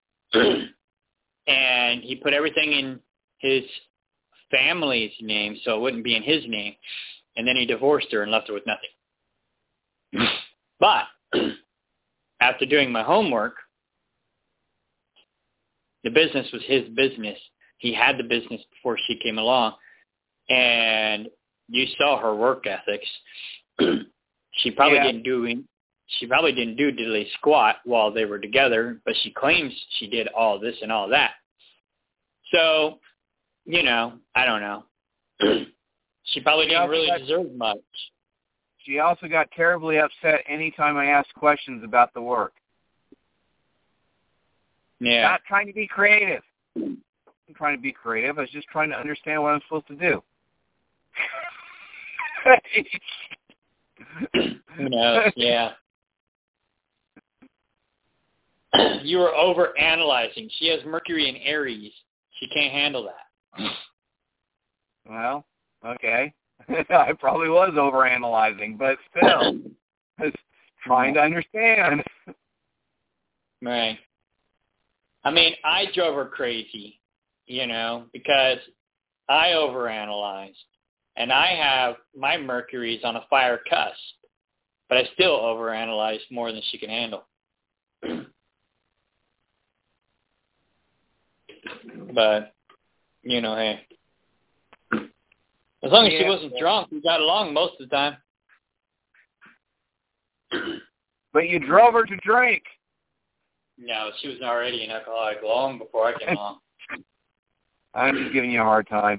and he put everything in his family's name so it wouldn't be in his name, and then he divorced her and left her with nothing. But after doing my homework, the business was his business. He had the business before she came along, and you saw her work ethics. She probably Yeah. didn't do she probably didn't do diddly squat while they were together, but she claims she did all this and all that. So, you know, I don't know. She probably didn't really got, deserve much. She also got terribly upset anytime I asked questions about the work. Yeah. Not trying to be creative. I'm trying to be creative. I was just trying to understand what I'm supposed to do. Who knows? Yeah. You were over analyzing. She has Mercury in Aries. She can't handle that. Well, okay. I probably was over analyzing, but still, I was trying to understand. Right. I mean, I drove her crazy, you know, because I overanalyzed. And I have my Mercury's on a fire cusp, but I still overanalyze more than she can handle. But, you know, hey. As long as yeah. she wasn't drunk, we got along most of the time. But you drove her to drink. No, she was already an alcoholic long before I came along. I'm just giving you a hard time.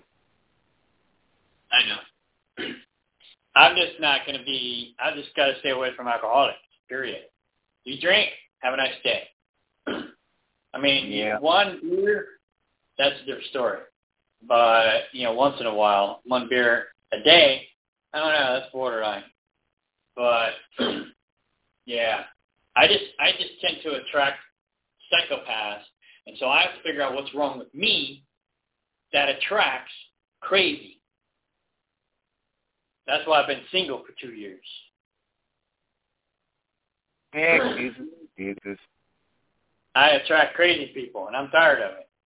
I know. I'm just not going to be, I just got to stay away from alcoholics, period. You drink, have a nice day. I mean, yeah. one beer, that's a different story. But, you know, once in a while, one beer a day, I don't know, that's borderline. But, yeah, I just I just tend to attract psychopaths, and so I have to figure out what's wrong with me that attracts crazy. That's why I've been single for two years. Hey, Jesus, Jesus. I attract crazy people, and I'm tired of it.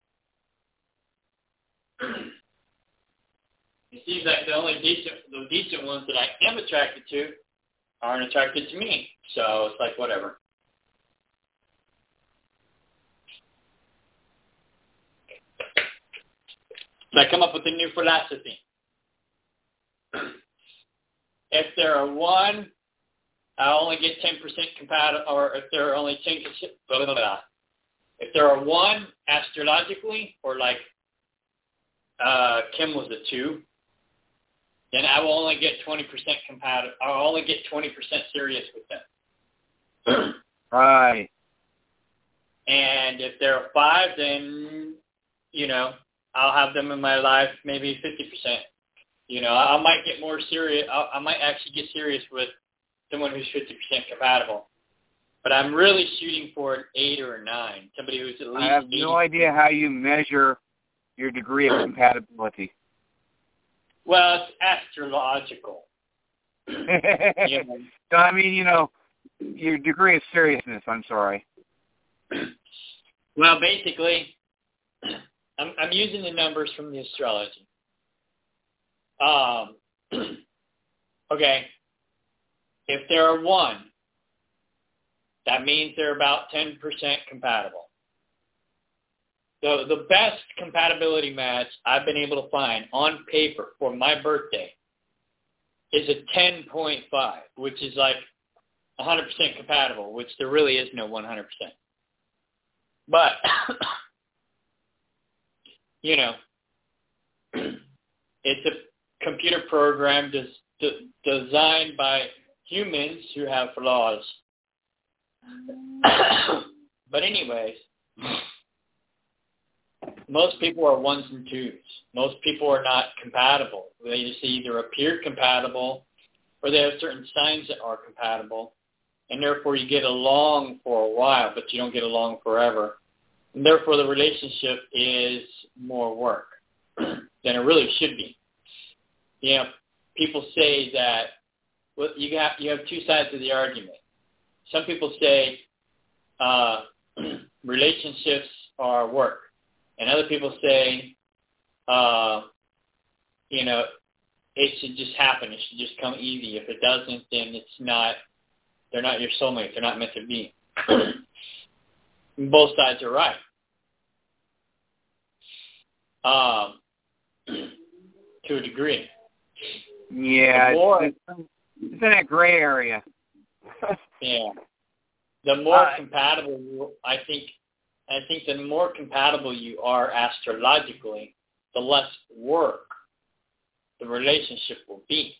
It seems like the only decent, the decent ones that I am attracted to aren't attracted to me. So it's like, whatever. So I come up with a new philosophy. If there are one, I only get ten percent compatible, or if there are only ten percent, blah, blah, blah. If there are one astrologically, or like uh, Kim was a two, then I will only get twenty percent compatible. I'll only get twenty percent serious with them. Right. And if there are five, then, you know, I'll have them in my life maybe fifty percent. You know, I, I might get more serious. I, I might actually get serious with someone who's fifty percent compatible. But I'm really shooting for an eight or a nine, somebody who's at least I have eighty. no idea how you measure your degree of compatibility. Well, it's astrological. You know. So, I mean, you know, your degree of seriousness, I'm sorry. Well, basically, I'm, I'm using the numbers from the astrology. Um, okay, if there are one, that means they're about ten percent compatible. So the best compatibility match I've been able to find on paper for my birthday is a ten point five, which is like one hundred percent compatible, which there really is no one hundred percent. But, you know, it's a computer program des- de- designed by humans who have flaws. But anyways, most people are ones and twos. Most people are not compatible. They just either appear compatible or they have certain signs that are compatible. And therefore you get along for a while, but you don't get along forever. And therefore the relationship is more work than it really should be. You know, people say that, well, you have, you have two sides of the argument. Some people say uh, relationships are work. And other people say, uh, you know, it should just happen. It should just come easy. If it doesn't, then it's not, they're not your soulmate. They're not meant to be. Both sides are right. Um, to a degree. Yeah, more, it's, it's in that gray area. Yeah. The more uh, compatible you, I think, I think the more compatible you are astrologically, the less work the relationship will be.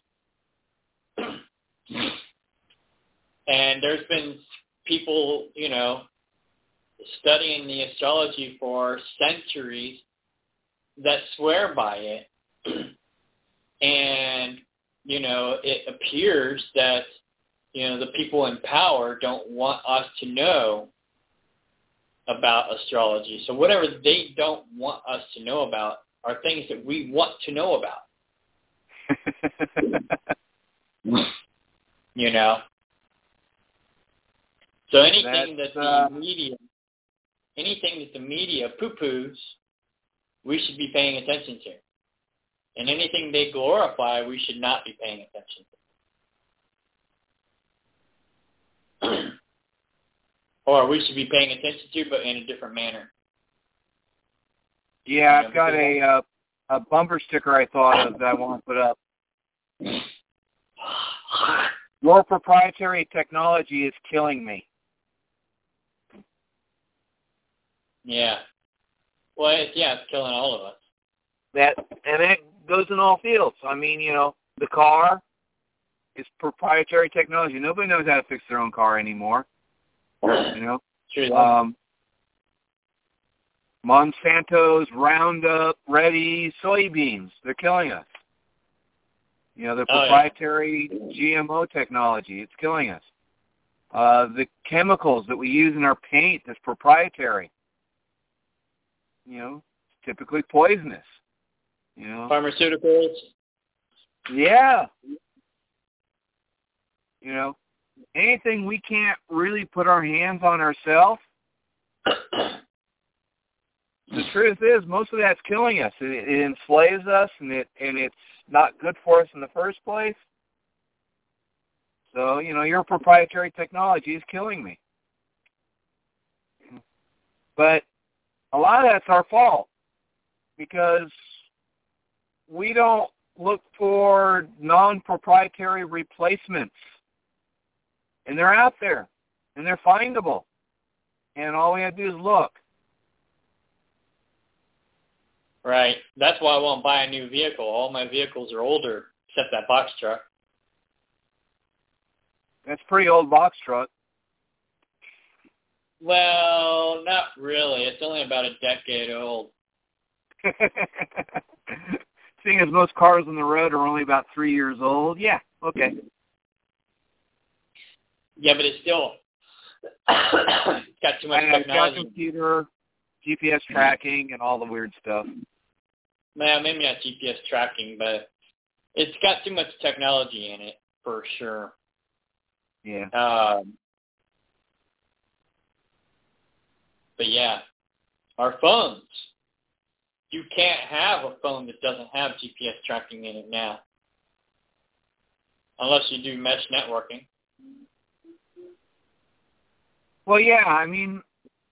And there's been people, you know, studying the astrology for centuries that swear by it. And, you know, it appears that, you know, the people in power don't want us to know about astrology. So whatever they don't want us to know about are things that we want to know about. You know? So anything That's, that the uh, media anything that the media poo-poos, we should be paying attention to. And anything they glorify, we should not be paying attention to. Or we should be paying attention to, but in a different manner. Yeah, You know, I've got a uh, a bumper sticker I thought of that I want to put up. Your proprietary technology is killing me. Yeah. Well, it's, yeah, it's killing all of us. That and that goes in all fields. I mean, you know, the car is proprietary technology. Nobody knows how to fix their own car anymore. You know, True. um, Monsanto's Roundup Ready soybeans, they're killing us. You know, the Oh, proprietary yeah. G M O technology, it's killing us. Uh, the chemicals that we use in our paint that's proprietary, you know, typically poisonous. You know, Pharmaceuticals. Yeah. You know, anything we can't really put our hands on ourselves, the truth is most of that's killing us. It, it enslaves us, and it and it's not good for us in the first place. So, you know, your proprietary technology is killing me. But a lot of that's our fault because we don't look for non-proprietary replacements. And they're out there, and they're findable. And all we have to do is look. Right. That's why I won't buy a new vehicle. All my vehicles are older, except that box truck. That's a pretty old box truck. Well, not really. It's only about a decade old. Seeing as most cars on the road are only about three years old, yeah, okay. Yeah, but it's still it's got too much and technology. It's got computer, G P S tracking, and all the weird stuff. Man, maybe not G P S tracking, but it's got too much technology in it for sure. Yeah. Um, but yeah, our phones. You can't have a phone that doesn't have G P S tracking in it now, unless you do mesh networking. Well, yeah, I mean,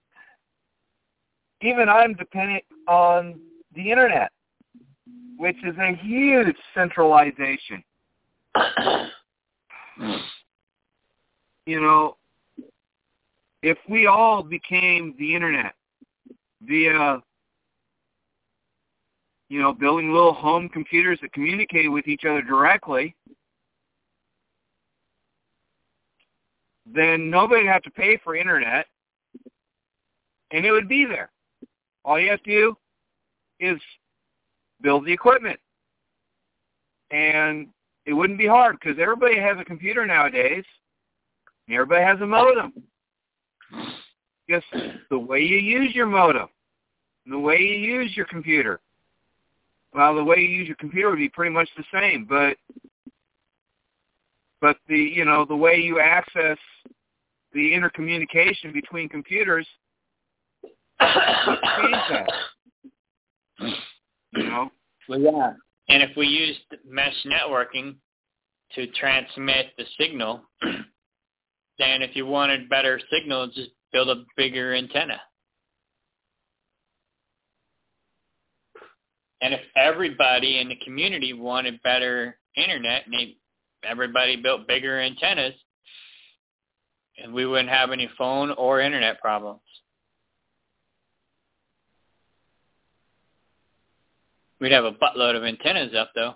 even I'm dependent on the internet, which is a huge centralization. You know, if we all became the internet via, you know, building little home computers that communicate with each other directly, then nobody would have to pay for internet, and it would be there. All you have to do is build the equipment. And it wouldn't be hard, because everybody has a computer nowadays, and everybody has a modem. Just the way you use your modem, the way you use your computer. Well, the way you use your computer would be pretty much the same, but but the you know the way you access the intercommunication between computers would change that. You know. Well, yeah. And if we used mesh networking to transmit the signal, then if you wanted better signal, just build a bigger antenna. And if everybody in the community wanted better internet, and they, everybody built bigger antennas, and we wouldn't have any phone or internet problems. We'd have a buttload of antennas up, though.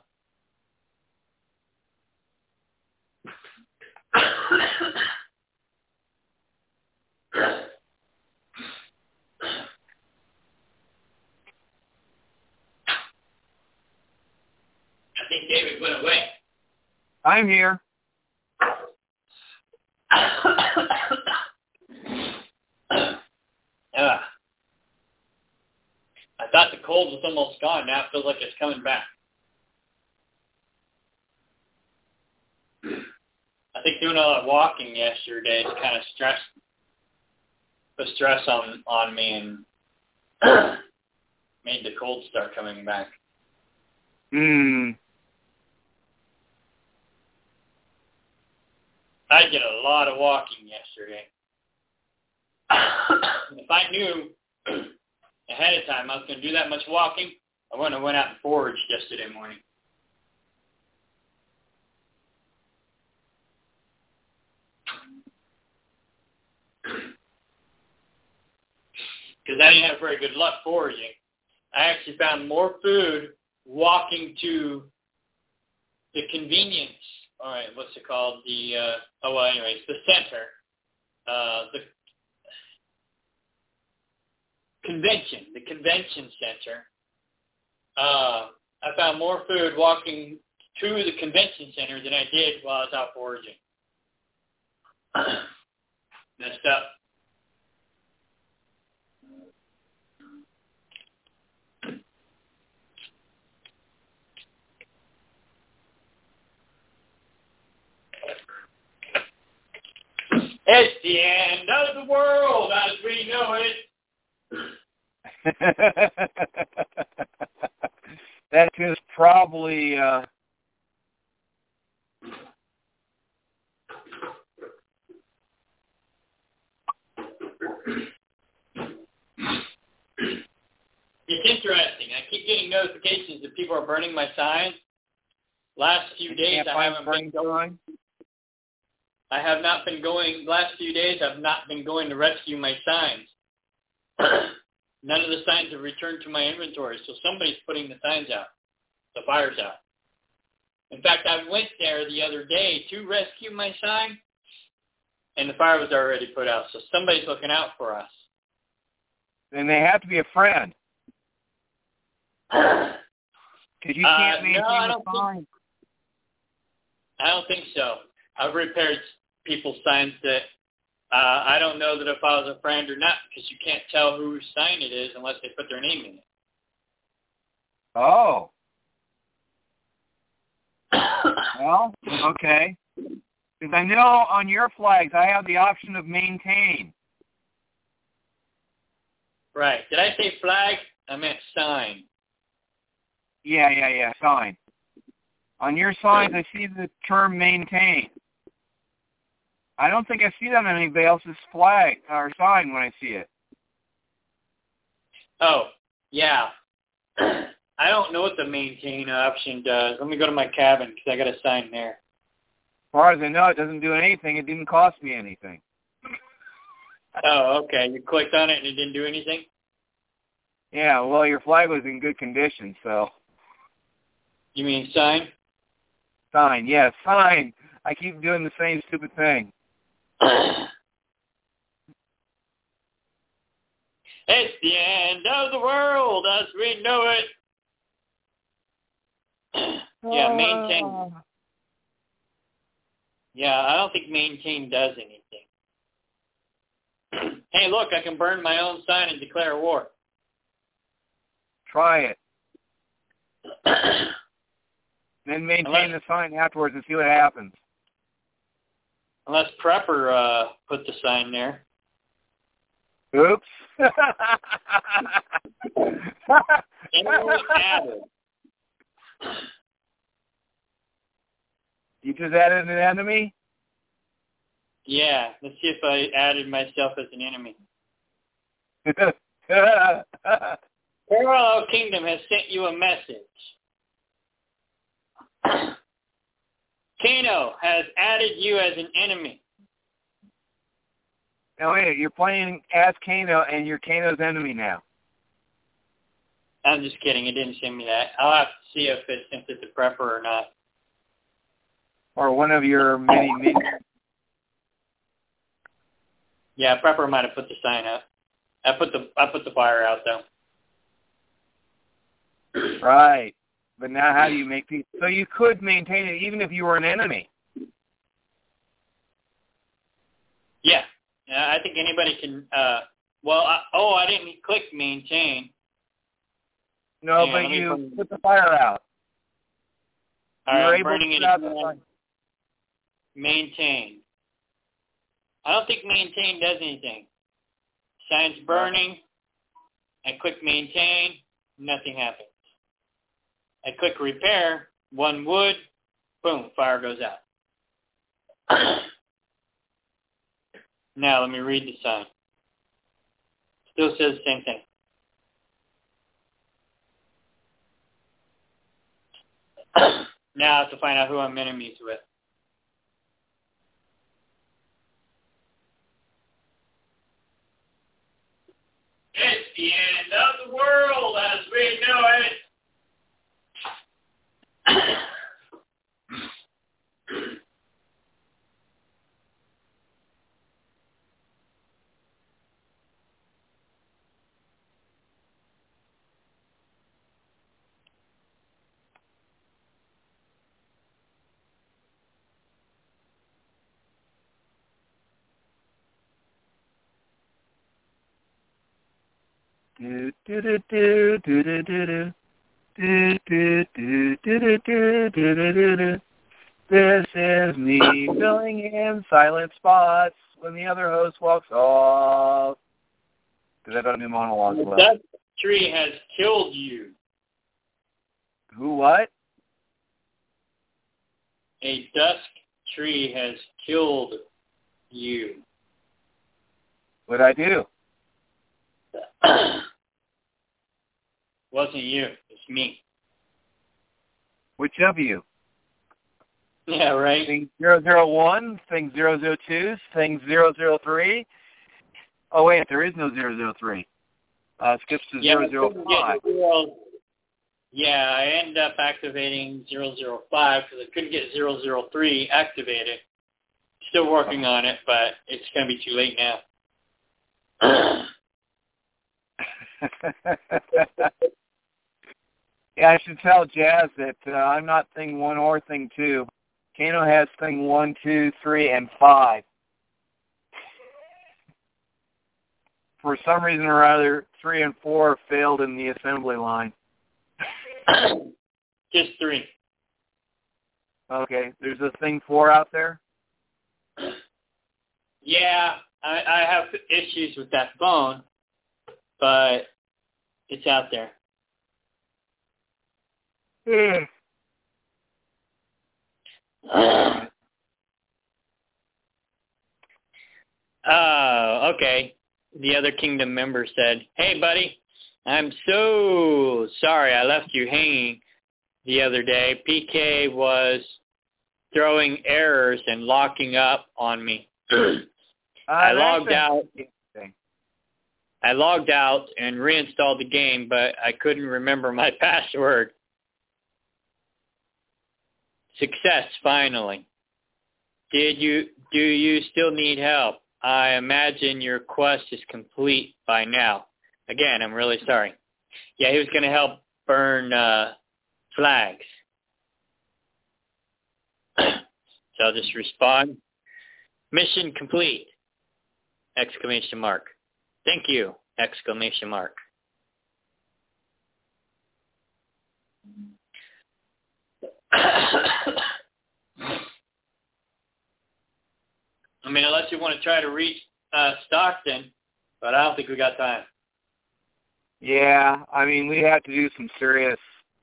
I think David went away. I'm here. uh, I thought the cold was almost gone. Now it feels like it's coming back. I think doing all that walking yesterday is kind of stressed. the stress on on me and made the cold start coming back. Hmm. I did a lot of walking yesterday. If I knew ahead of time I was going to do that much walking, I wouldn't have went out and foraged yesterday morning. Because I didn't have very good luck foraging. I actually found more food walking to the convenience. All right, what's it called? The uh, oh well, anyways, the center, uh, the convention, the convention center. Uh, I found more food walking to the convention center than I did while I was out foraging. Messed up. It's the end of the world as we know it. That is probably uh It's interesting. I keep getting notifications that people are burning my signs. Last few days I haven't been going. I have not been going, last few days I've not been going to rescue my signs. None of the signs have returned to my inventory, so somebody's putting the signs out, the fires out. In fact, I went there the other day to rescue my sign, and the fire was already put out, so somebody's looking out for us. And they have to be a friend. Because you can't uh, maintain no, I the don't sign. think, I don't think so. I've repaired people's signs that uh, I don't know that if I was a friend or not, because you can't tell whose sign it is unless they put their name in it. Oh. Well, okay. Because I know on your flags I have the option of maintain. Right. Did I say flag? I meant sign. Yeah, yeah, yeah, sign. On your signs I see the term maintain. I don't think I see that on anybody else's flag or sign when I see it. Oh, yeah. I don't know what the maintain option does. Let me go to my cabin because I got a sign there. As far as I know, it doesn't do anything. It didn't cost me anything. Oh, okay. You clicked on it and it didn't do anything? Yeah, well, your flag was in good condition, so. You mean sign? Sign, yeah, sign. I keep doing the same stupid thing. It's the end of the world as we know it. Yeah, maintain. Yeah, I don't think maintain does anything. Hey, look, I can burn my own sign and declare war. Try it. Then maintain Unless, the sign afterwards and see what happens. Unless Prepper uh, put the sign there. Oops. You just added an enemy? Yeah, let's see if I added myself as an enemy. Parallel Kingdom has sent you a message. Kano has added you as an enemy. No, wait, you're playing as Kano, and you're Kano's enemy now. I'm just kidding. It didn't send me that. I'll have to see if it sent it to Prepper or not. Or one of your many minions. Yeah, Prepper might have put the sign up. I put the I put the fire out though. Right. But now how do you make peace? So you could maintain it even if you were an enemy. Yeah. Yeah, I think anybody can, uh, well, I, oh, I didn't click maintain. No, yeah, but you burn... put the fire out. All you right, were I'm able burning to it put out again. the fire. Maintain. I don't think maintain does anything. Sign's burning. I click maintain. Nothing happens. I click repair. One wood. Boom. Fire goes out. Now let me read the sign. Still says the same thing. Now I have to find out who I'm enemies with. It's the end of the world as we know it. Do do do do do do do do do do do do do do do do do. This is me filling in silent spots when the other host walks off. Because I don't do monologues well. That tree has killed you. Who what? A dusk tree has killed you. What'd I do? Wasn't you. It's me. Which of you? Yeah, right? Thing zero zero one, thing zero zero two, thing zero zero three. Oh, wait, there is no zero zero three. Uh, skips to Yeah, zero zero five. zero, yeah, I ended up activating zero zero five because I couldn't get zero zero three activated. Still working on it, but it's going to be too late now. Yeah, I should tell Jazz that uh, I'm not thing one or thing two. Kano has thing one, two, three, and five. For some reason or other, three and four failed in the assembly line. Just three. Okay, there's a thing four out there? Yeah, I, I have issues with that phone, but it's out there. Hmm. Oh, okay. The other Kingdom member said, "Hey, buddy, I'm so sorry I left you hanging the other day. P K was throwing errors and locking up on me. Uh, I logged a- out. I logged out and reinstalled the game, but I couldn't remember my password. Success, finally. Did you do you still need help? I imagine your quest is complete by now. Again, I'm really sorry." Yeah, he was going to help burn uh, flags. So I'll just respond. Mission complete! Exclamation mark. Thank you! Exclamation mark. I mean, unless you want to try to reach uh, Stockton, but I don't think we got time. Yeah, I mean, we have to do some serious...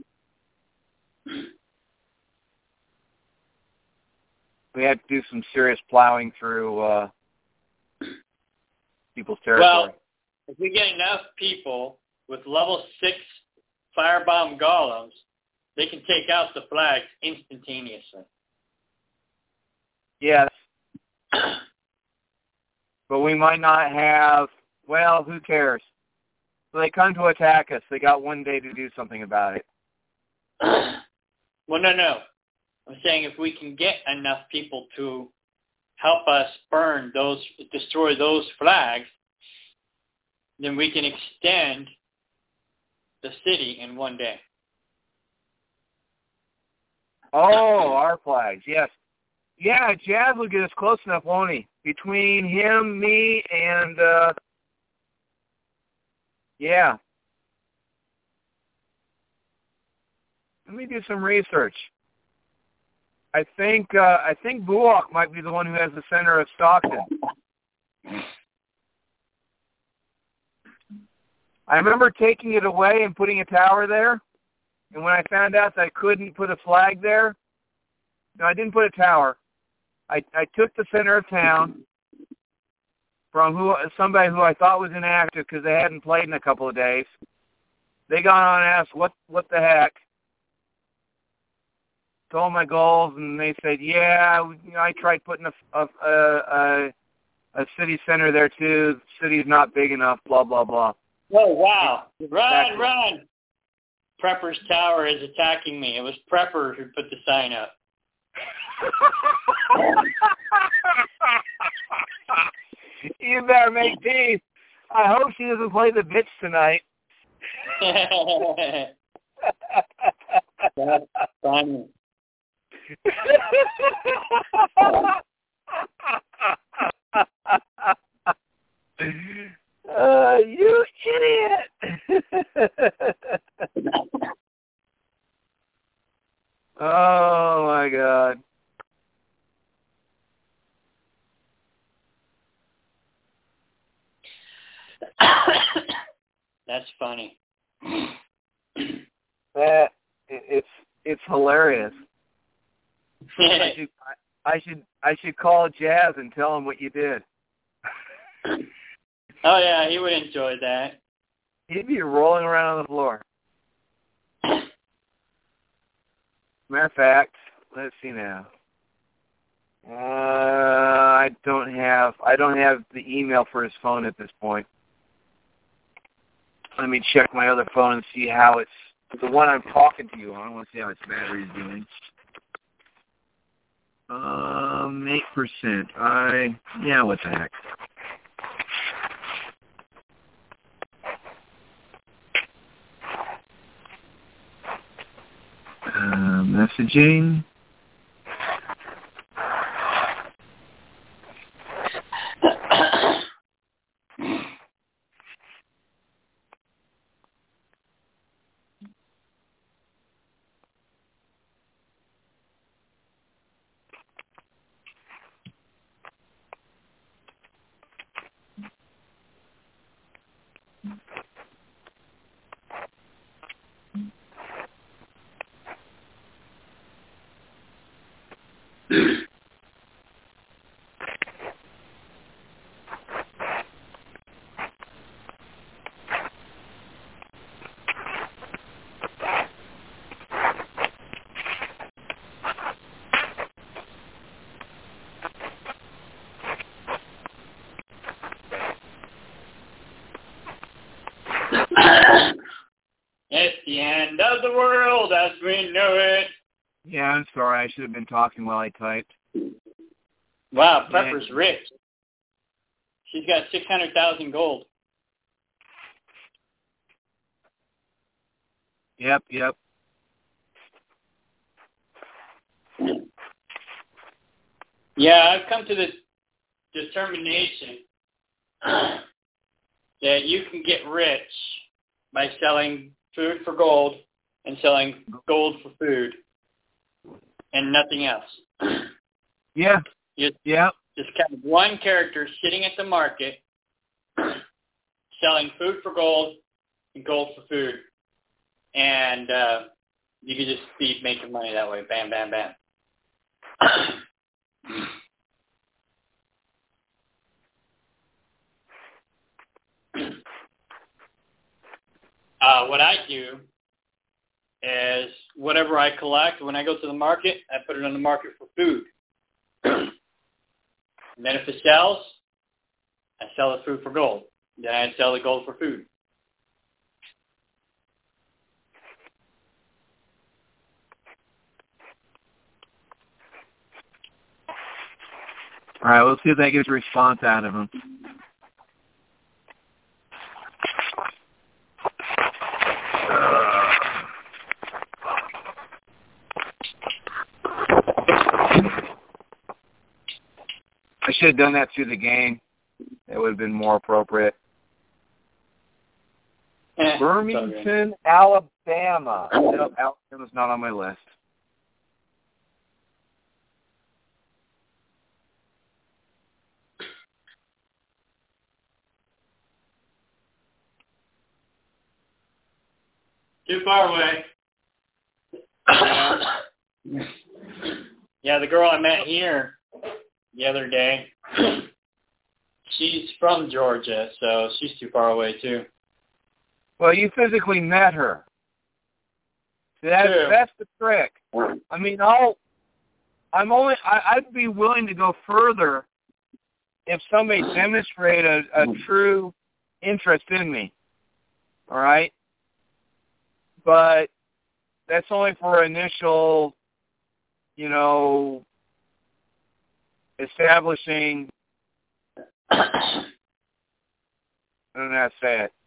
We have to do some serious plowing through uh, people's territory. Well, if we get enough people with level six firebomb golems, they can take out the flags instantaneously. Yes. But we might not have, well, who cares? So they come to attack us. They got one day to do something about it. Well, no, no. I'm saying if we can get enough people to help us burn those, destroy those flags, then we can extend the city in one day. Oh, our flags, yes. Yeah, Jazz will get us close enough, won't he? Between him, me, and, uh, yeah. Let me do some research. I think, uh, I think Buok might be the one who has the center of Stockton. I remember taking it away and putting a tower there, and when I found out that I couldn't put a flag there, no, I didn't put a tower. I, I took the center of town from who somebody who I thought was inactive because they hadn't played in a couple of days. They got on and asked, what, what the heck? Told my goals, and they said, yeah, you know, I tried putting a, a, a, a city center there too. The city's not big enough, blah, blah, blah. Oh, wow. Run, Exactly. run. Prepper's Tower is attacking me. It was Prepper who put the sign up. You better make peace. I hope she doesn't play the bitch tonight. That's funny. uh, you idiot. Oh, my God. That's funny. That it's it's hilarious. I should I should I should call Jazz and tell him what you did. Oh yeah, he would enjoy that. He'd be rolling around on the floor. Matter of fact, let's see now. Uh, I don't have I don't have the email for his phone at this point. Let me check my other phone and see how it's the one I'm talking to you on. I want to see how its battery is doing. Um, eight percent. I yeah, what the heck? Uh, messaging. It's the end of the world as we know it. Yeah, I'm sorry. I should have been talking while I typed. Wow, Prepper's rich. She's got six hundred thousand gold. Yep, yep. Yeah, I've come to the determination that you can get rich by selling food for gold and selling gold for food and nothing else. Yeah, You yeah. just kind of one character sitting at the market selling food for gold and gold for food. And uh, you could just be making money that way. Bam, bam, bam. uh, what I do is whatever I collect, when I go to the market, I put it on the market for food. And then if it sells, I sell the food for gold. Then I sell the gold for food. All right, let's see if that gets a response out of him. I should have done that through the game. It would have been more appropriate. Eh, Birmingham, Alabama. No, Alabama's not on my list. Too far away. Yeah. Yeah, the girl I met here the other day, she's from Georgia, so she's too far away too. Well, you physically met her. That's True. that's the trick. I mean, I'll, I'm only, I, I'd be willing to go further if somebody demonstrated a, a true interest in me. All right? But that's only for initial, you know, establishing, I don't know how to say it.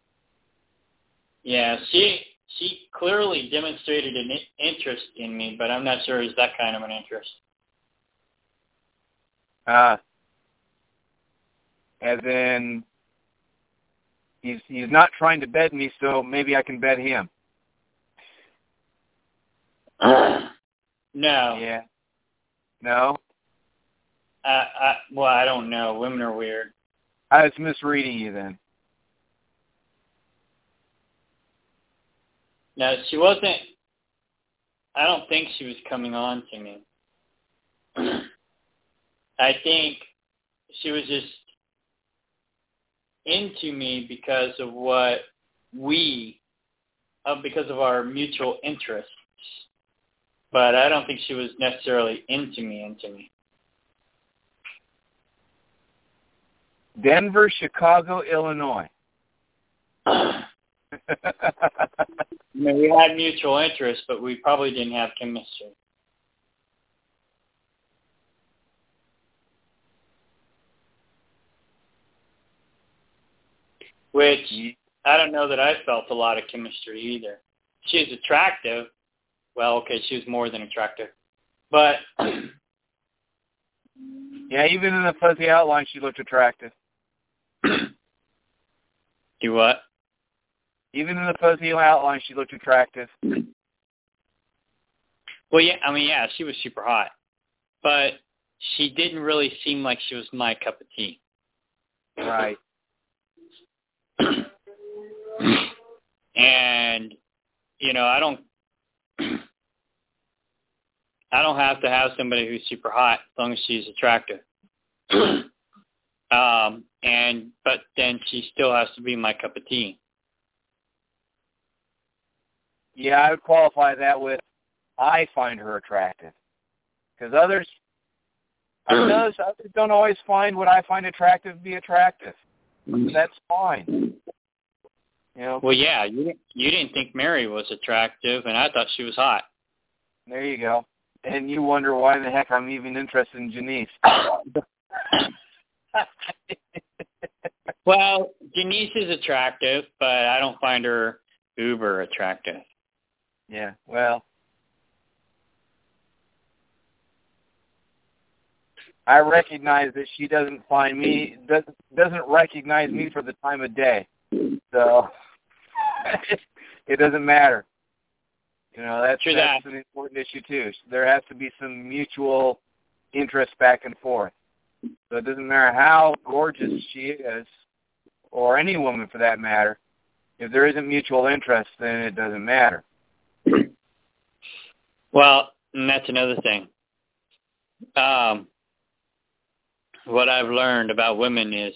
Yeah, she she clearly demonstrated an i- interest in me, but I'm not sure it's that kind of an interest. Uh, as in, he's he's not trying to bed me, so maybe I can bed him. No. Yeah. No? I, I, well, I don't know. Women are weird. I was misreading you then. No, she wasn't. I don't think she was coming on to me. I think she was just into me because of what we, uh, because of our mutual interests. But I don't think she was necessarily into me, into me. Denver, Chicago, Illinois. I mean, we had mutual interests, but we probably didn't have chemistry. Which, I don't know that I felt a lot of chemistry either. She was attractive. Well, okay, she was more than attractive. But, yeah, even in the fuzzy outline, she looked attractive. do what? Even in the fuzzy outline, she looked attractive. Well, yeah, I mean, yeah, she was super hot. But she didn't really seem like she was my cup of tea. Right. And, you know, I don't, I don't have to have somebody who's super hot as long as she's attractive. um, and, but then she still has to be my cup of tea. Yeah, I would qualify that with, I find her attractive. Because others, I've noticed others don't always find what I find attractive to be attractive. That's fine. You know. Well, yeah, you didn't, you didn't think Mary was attractive, and I thought she was hot. There you go. And you wonder why the heck I'm even interested in Janice. Well, Janice is attractive, but I don't find her uber attractive. Yeah, well, I recognize that she doesn't find me, doesn't, doesn't recognize me for the time of day. So, it doesn't matter. You know, that's, True that's that. an important issue, too. There has to be some mutual interest back and forth. So it doesn't matter how gorgeous she is, or any woman for that matter. If there isn't mutual interest, then it doesn't matter. Well, and that's another thing. Um, what I've learned about women is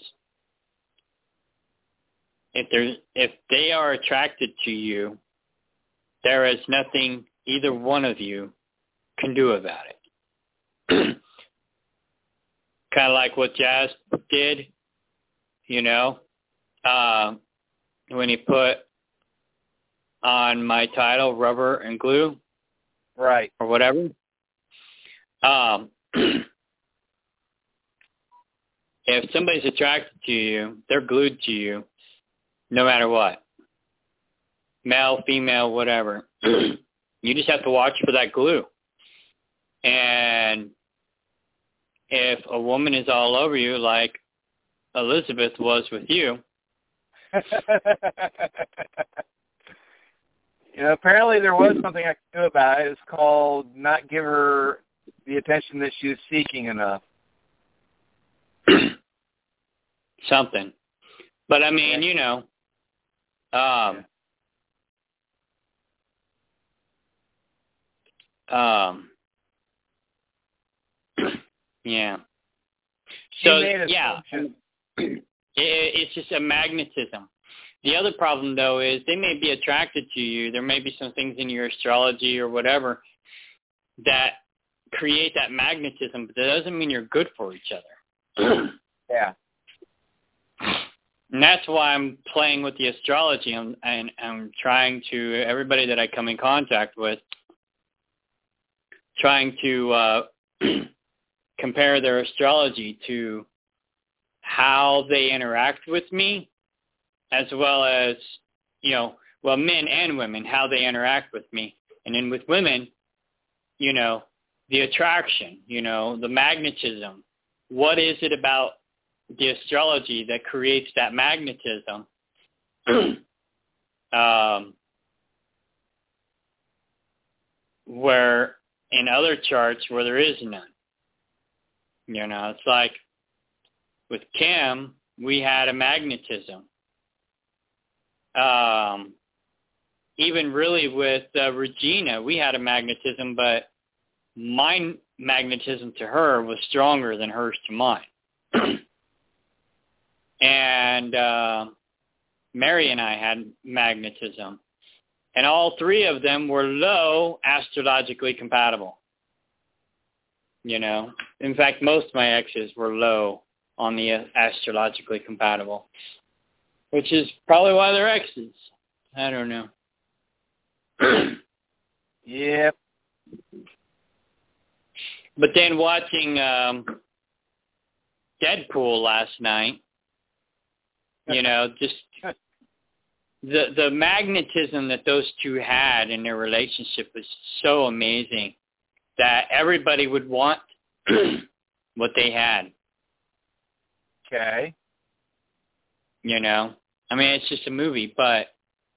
if there's if they are attracted to you, there is nothing either one of you can do about it. Kind of like what Jazz did, you know, uh, when he put on my title, Rubber and Glue. Right. Or whatever. Um, if somebody's attracted to you, they're glued to you, no matter what. Male, female, whatever. You just have to watch for that glue. And if a woman is all over you, like Elizabeth was with you. You know, apparently there was something I could do about it. It's called not give her the attention that she was seeking enough. Something. But, I mean, you know, um, Um, yeah. She So, made yeah, assumptions. it, it's just a magnetism. The other problem, though, is they may be attracted to you. There may be some things in your astrology or whatever that create that magnetism, but that doesn't mean you're good for each other. Yeah. And that's why I'm playing with the astrology, and I'm, I'm trying to, everybody that I come in contact with, trying to uh, compare their astrology to how they interact with me, as well as, you know, well, men and women, how they interact with me. And then with women, you know, the attraction, you know, the magnetism. What is it about the astrology that creates that magnetism? um, where in other charts where there is none. You know, it's like with Kim, we had a magnetism. Um, even really with uh, Regina, we had a magnetism, but my magnetism to her was stronger than hers to mine. And uh, Mary and I had magnetism. And all three of them were low astrologically compatible. You know, in fact, most of my exes were low on the astrologically compatible, which is probably why they're exes. I don't know. Yep. But then watching um, Deadpool last night, you know, just the the magnetism that those two had in their relationship was so amazing that everybody would want what they had. Okay. You know, I mean, it's just a movie, but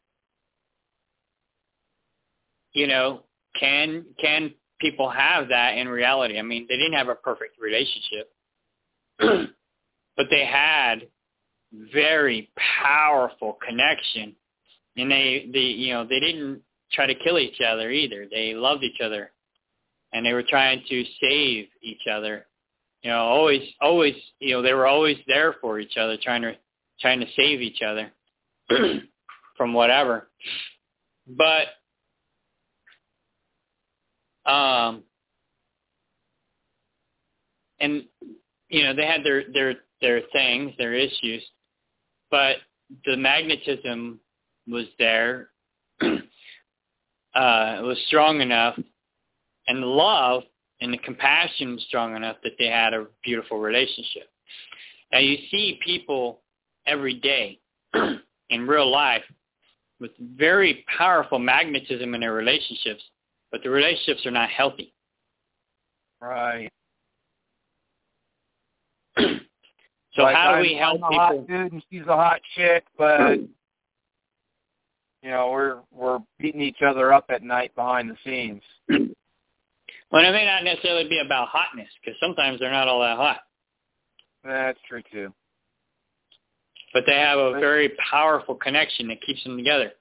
you know, can can people have that in reality? I mean, they didn't have a perfect relationship, but they had very powerful connection, and they, they, you know, they didn't try to kill each other either. They loved each other, and they were trying to save each other. You know, always, always, you know, they were always there for each other, trying to, trying to save each other from whatever. But, um, and you know, they had their their their things, their issues, but the magnetism was there. uh, it was strong enough, and the love and the compassion was strong enough that they had a beautiful relationship. Now you see people every day in real life with very powerful magnetism in their relationships, but the relationships are not healthy. Right. So like how do I'm, we help I'm a people? hot dude and she's a hot chick, but you know we're we're beating each other up at night behind the scenes. Well, it may not necessarily be about hotness, because sometimes they're not all that hot. That's true too. But they have a very powerful connection that keeps them together.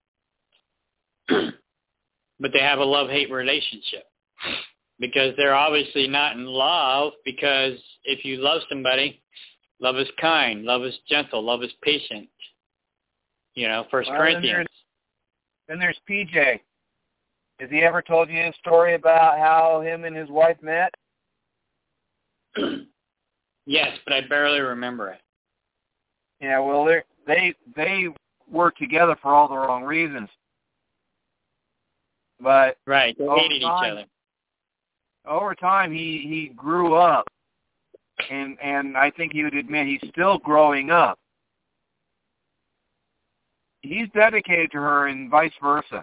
But they have a love-hate relationship, because they're obviously not in love, because if you love somebody, love is kind, love is gentle, love is patient. You know, First Well, Corinthians. Then there's, then there's P J. Has he ever told you a story about how him and his wife met? Yes, but I barely remember it. Yeah, well, they they they worked together for all the wrong reasons. But Right, they over hated time, each other. Over time, he he grew up, and and I think he would admit he's still growing up. He's dedicated to her, and vice versa.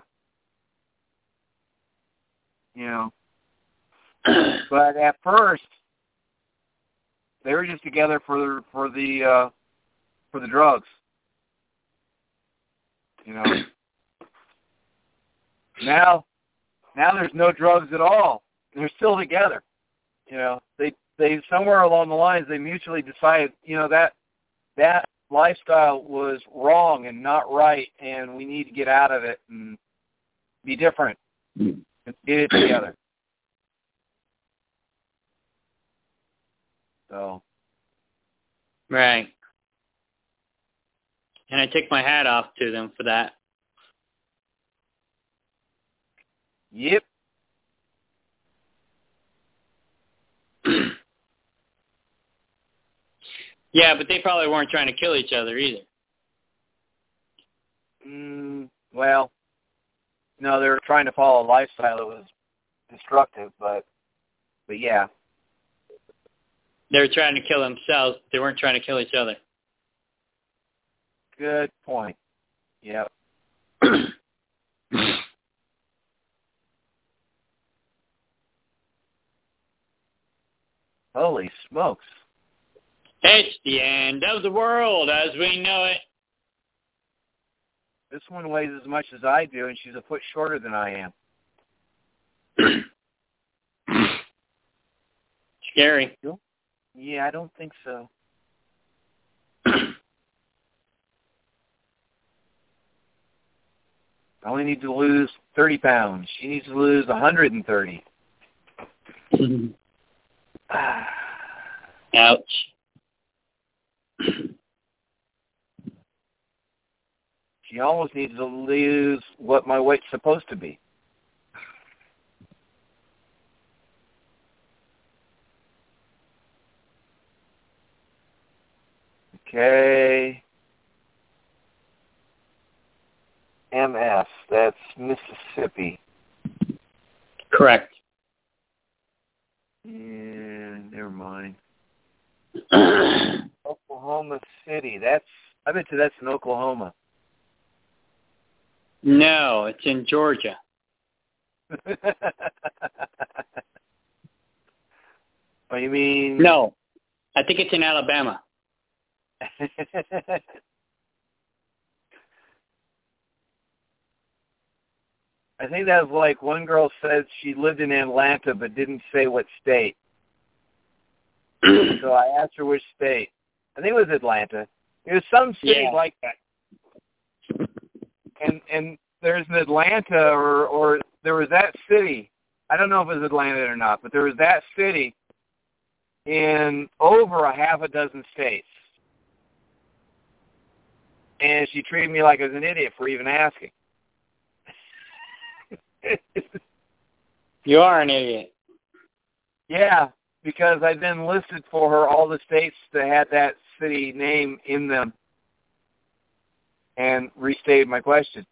You know, but at first they were just together for for the uh, for the drugs. You know, now now there's no drugs at all. They're still together. You know, they they somewhere along the lines they mutually decided, you know, that that lifestyle was wrong and not right, and we need to get out of it and be different. And get it together. So. Right. And I take my hat off to them for that. Yep. Yeah, but they probably weren't trying to kill each other either. Mm, well, no, they were trying to follow a lifestyle that was destructive, but, but yeah. They were trying to kill themselves. They weren't trying to kill each other. Good point. Yep. Holy smokes. It's the end of the world as we know it. This one weighs as much as I do, and she's a foot shorter than I am. Scary. Yeah, I don't think so. I only need to lose thirty pounds. She needs to lose one hundred thirty. Ouch. She almost needs to lose what my weight's supposed to be. Okay. M S, that's Mississippi. Correct. Yeah, never mind. Oklahoma City, that's, I bet you that's in Oklahoma. No, it's in Georgia. Oh, you mean? No, I think it's in Alabama. I think that was like one girl said she lived in Atlanta but didn't say what state. So I asked her which state. I think it was Atlanta. It was some city Yeah. like that. And and there's an Atlanta or, or there was that city. I don't know if it was Atlanta or not, but there was that city in over a half a dozen states. And she treated me like I was an idiot for even asking. You are an idiot. Yeah, because I then listed for her all the states that had that city name in them and restated my question.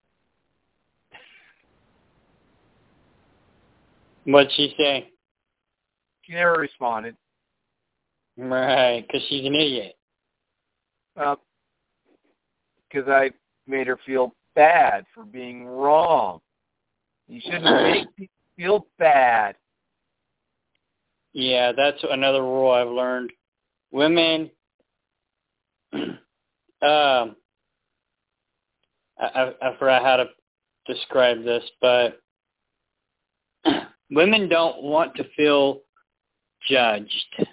What'd she say? She never responded. Right, because she's an idiot. Well, because I made her feel bad for being wrong. You shouldn't make people feel bad. Yeah, that's another rule I've learned. Women, um, I, I forgot how to describe this, but women don't want to feel judged.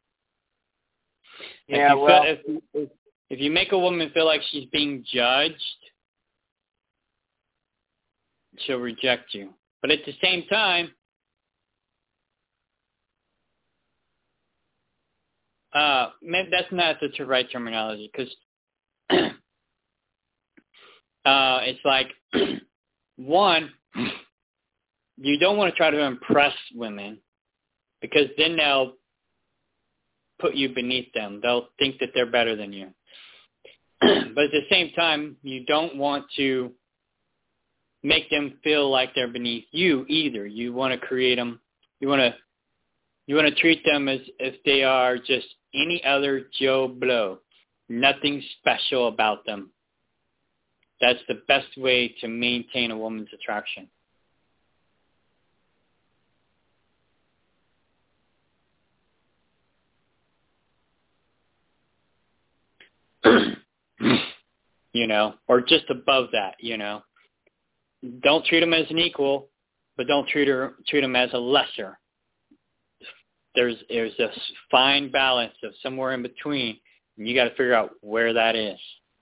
Yeah, if you well, feel, if, if, if you make a woman feel like she's being judged, she'll reject you. But at the same time, uh, maybe that's not the right terminology because uh, it's like, one, you don't want to try to impress women because then they'll put you beneath them. They'll think that they're better than you. But at the same time, you don't want to make them feel like they're beneath you either. You want to create them. You want to you want to treat them as if they are just any other Joe Blow. Nothing special about them. That's the best way to maintain a woman's attraction. You know, or just above that, you know. Don't treat them as an equal, but don't treat her treat them as a lesser. There's there's a fine balance of somewhere in between, and you got to figure out where that is.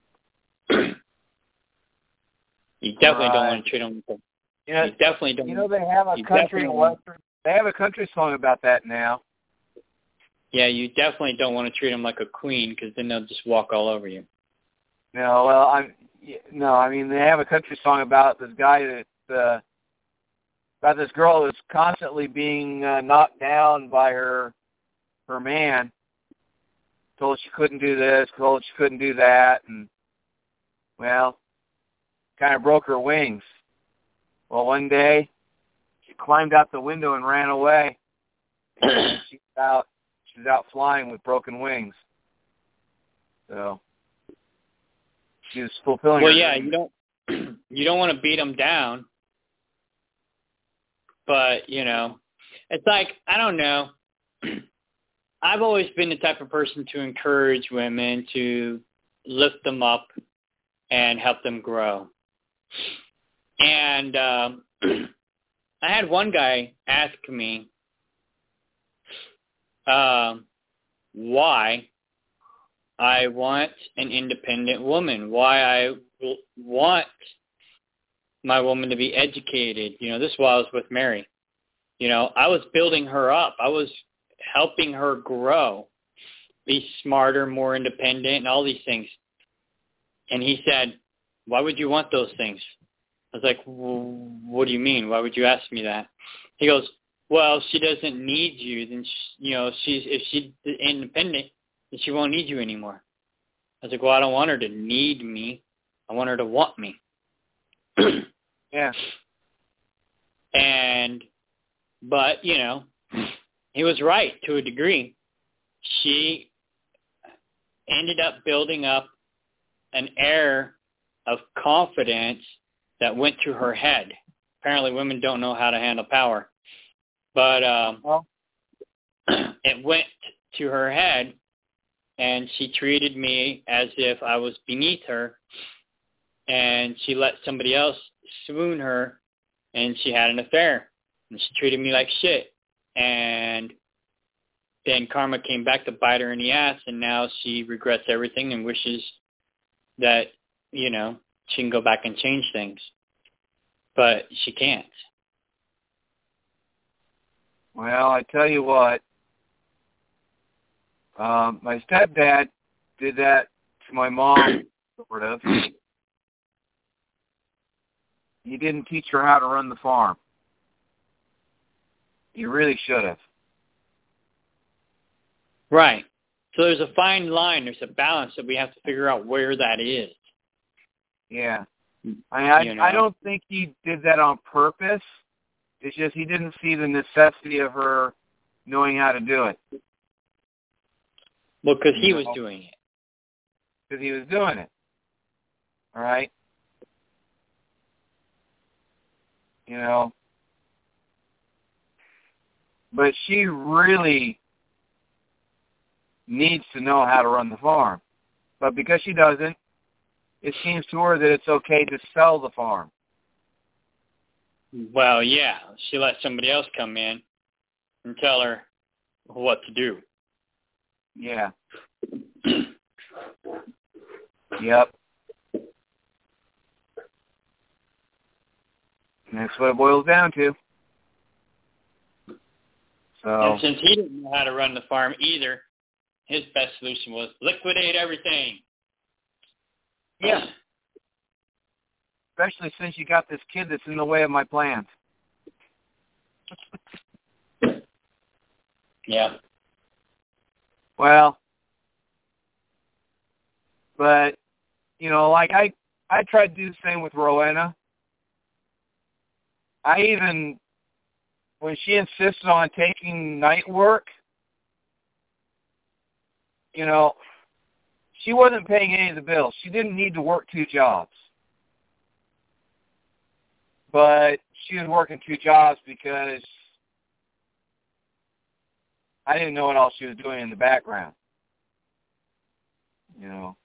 You definitely right. don't want to treat them. You know, you definitely don't. You know they have a country definitely- western. They have a country song about that now. Yeah, you definitely don't want to treat them like a queen because then they'll just walk all over you. No, well, I'm no. I mean, they have a country song about this guy that uh, about this girl that's constantly being uh, knocked down by her her man. Told she couldn't do this, told she couldn't do that, and well, kind of broke her wings. Well, one day she climbed out the window and ran away. And she's out. She's out flying with broken wings. So she was fulfilling. Well, her yeah, dream. you don't you don't want to beat them down, but you know, it's like I don't know. I've always been the type of person to encourage women to lift them up and help them grow. And um, I had one guy ask me um, why I want an independent woman, why I w- want my woman to be educated. You know, this is while I was with Mary. You know, I was building her up. I was helping her grow, be smarter, more independent, and all these things. And he said, why would you want those things? I was like, well, what do you mean? Why would you ask me that? He goes, well, she doesn't need you. Then, she, you know, she's if she's independent, then she won't need you anymore. I was like, well, I don't want her to need me. I want her to want me. Yeah. And, but, you know, he was right to a degree. She ended up building up an air of confidence that went to her head. Apparently women don't know how to handle power. But um, well. it went to her head, and she treated me as if I was beneath her, and she let somebody else swoon her, and she had an affair, and she treated me like shit. And then karma came back to bite her in the ass, and now she regrets everything and wishes that, you know, she can go back and change things. But she can't. Well, I tell you what, um, my stepdad did that to my mom, sort of. He didn't teach her how to run the farm. He really should have. Right. So there's a fine line. There's a balance that we have to figure out where that is. Yeah. I mean, I, you know? I don't think he did that on purpose. It's just he didn't see the necessity of her knowing how to do it. Well, because he You was know? doing it. Because he was doing it. All right? You know? But she really needs to know how to run the farm. But because she doesn't, it seems to her that it's okay to sell the farm. Well, yeah. She let somebody else come in and tell her what to do. Yeah. Yep. And that's what it boils down to. So. And since he didn't know how to run the farm either, his best solution was liquidate everything. Yeah. Especially since you got this kid that's in the way of my plans. Yeah. Well, but, you know, like I, I tried to do the same with Rowena. I even, when she insisted on taking night work, you know, she wasn't paying any of the bills. She didn't need to work two jobs. But she was working two jobs because I didn't know what else she was doing in the background. You know.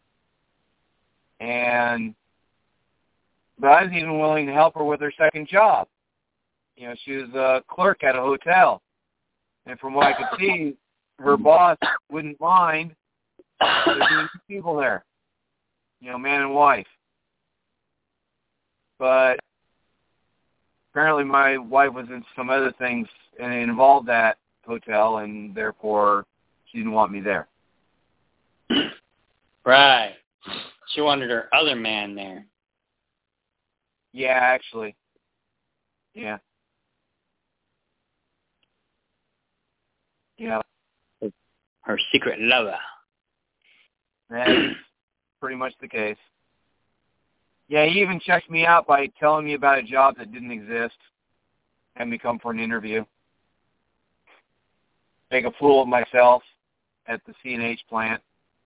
And, but I was even willing to help her with her second job. You know, she was a clerk at a hotel. And from what I could see, her boss wouldn't mind there being two people there. You know, man and wife. But apparently my wife was in some other things and it involved that hotel, and therefore She didn't want me there. Right. She wanted her other man there. Yeah, actually. Yeah. Yeah. Her secret lover. That's pretty much the case. Yeah, he even checked me out by telling me about a job that didn't exist. Had me come for an interview. Make a fool of myself at the C and H plant.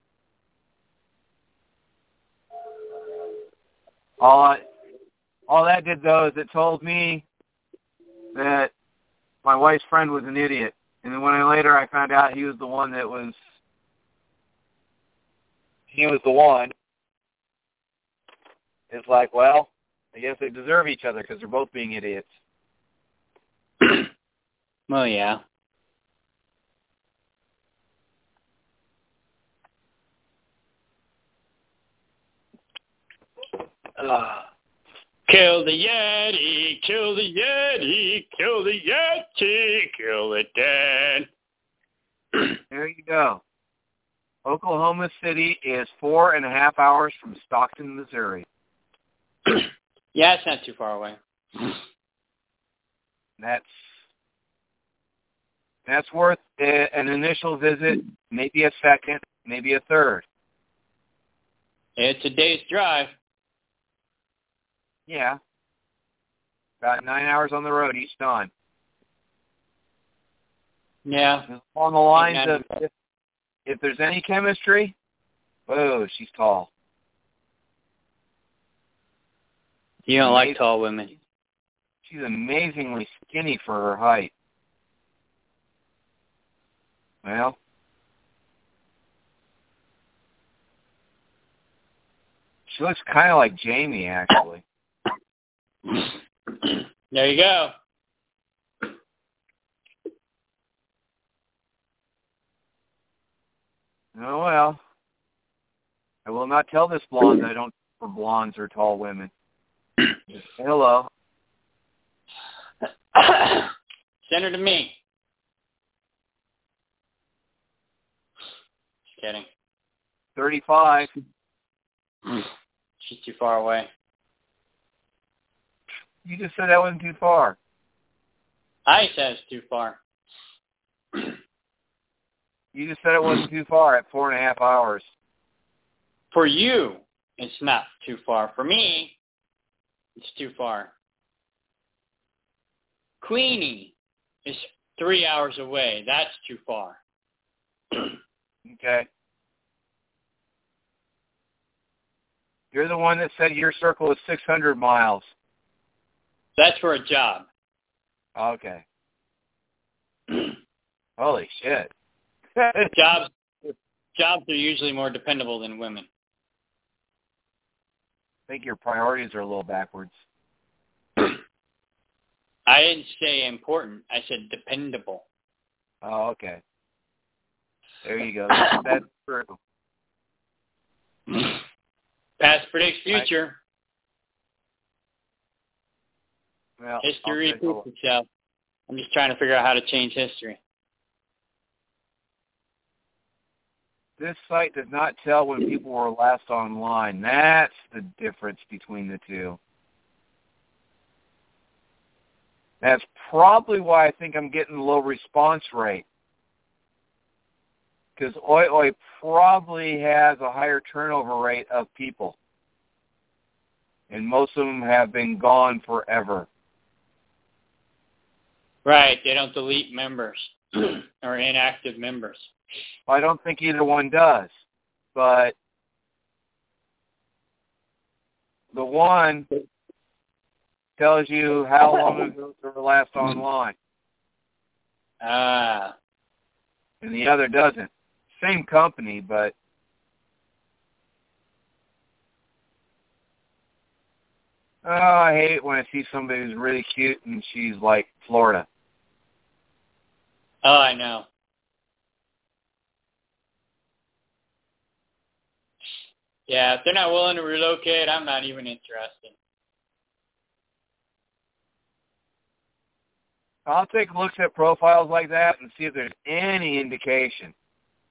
All I, all that did, though, is it told me that my wife's friend was an idiot. And then when I later I found out he was the one that was, he was the one, it's like, well, I guess they deserve each other because they're both being idiots. Well, yeah. Uh, kill the Yeti, kill the Yeti, kill the Yeti, kill it dead. There you go. Oklahoma City is four and a half hours from Stockton, Missouri. Yeah, it's not too far away. That's that's worth a, an initial visit, maybe a second, maybe a third. It's a day's drive. Yeah. About nine hours on the road each time. Yeah. On the lines of, if, if there's any chemistry, whoa, she's tall. You don't Amazing. like tall women. She's amazingly skinny for her height. Well, she looks kind of like Jamie, actually. There you go. Oh, well. I will not tell this blonde I don't for blondes or tall women. Just say hello. Send her to me. Just kidding. thirty-five. She's too far away. You just said that wasn't too far. I said it's too far. You just said it wasn't too far at four and a half hours. For you, it's not too far. For me, it's too far. Queenie is three hours away. That's too far. Okay. You're the one that said your circle is six hundred miles. That's for a job. Okay. Holy shit. Jobs jobs are usually more dependable than women. I think your priorities are a little backwards. I didn't say important. I said dependable. Oh, okay. There you go. That's, that's true. Past predicts future. I, well, history repeats itself. I'm just trying to figure out how to change history. This site does not tell when people were last online. That's the difference between the two. That's probably why I think I'm getting a low response rate. Because Oi Oi probably has a higher turnover rate of people. And most of them have been gone forever. Right, they don't delete members or inactive members. I don't think either one does. But the one tells you how long ago they were last online. Ah. And the other doesn't. Same company, but oh, I hate it when I see somebody who's really cute and she's like Florida. Oh, I know. Yeah, if they're not willing to relocate, I'm not even interested. I'll take looks at profiles like that and see if there's any indication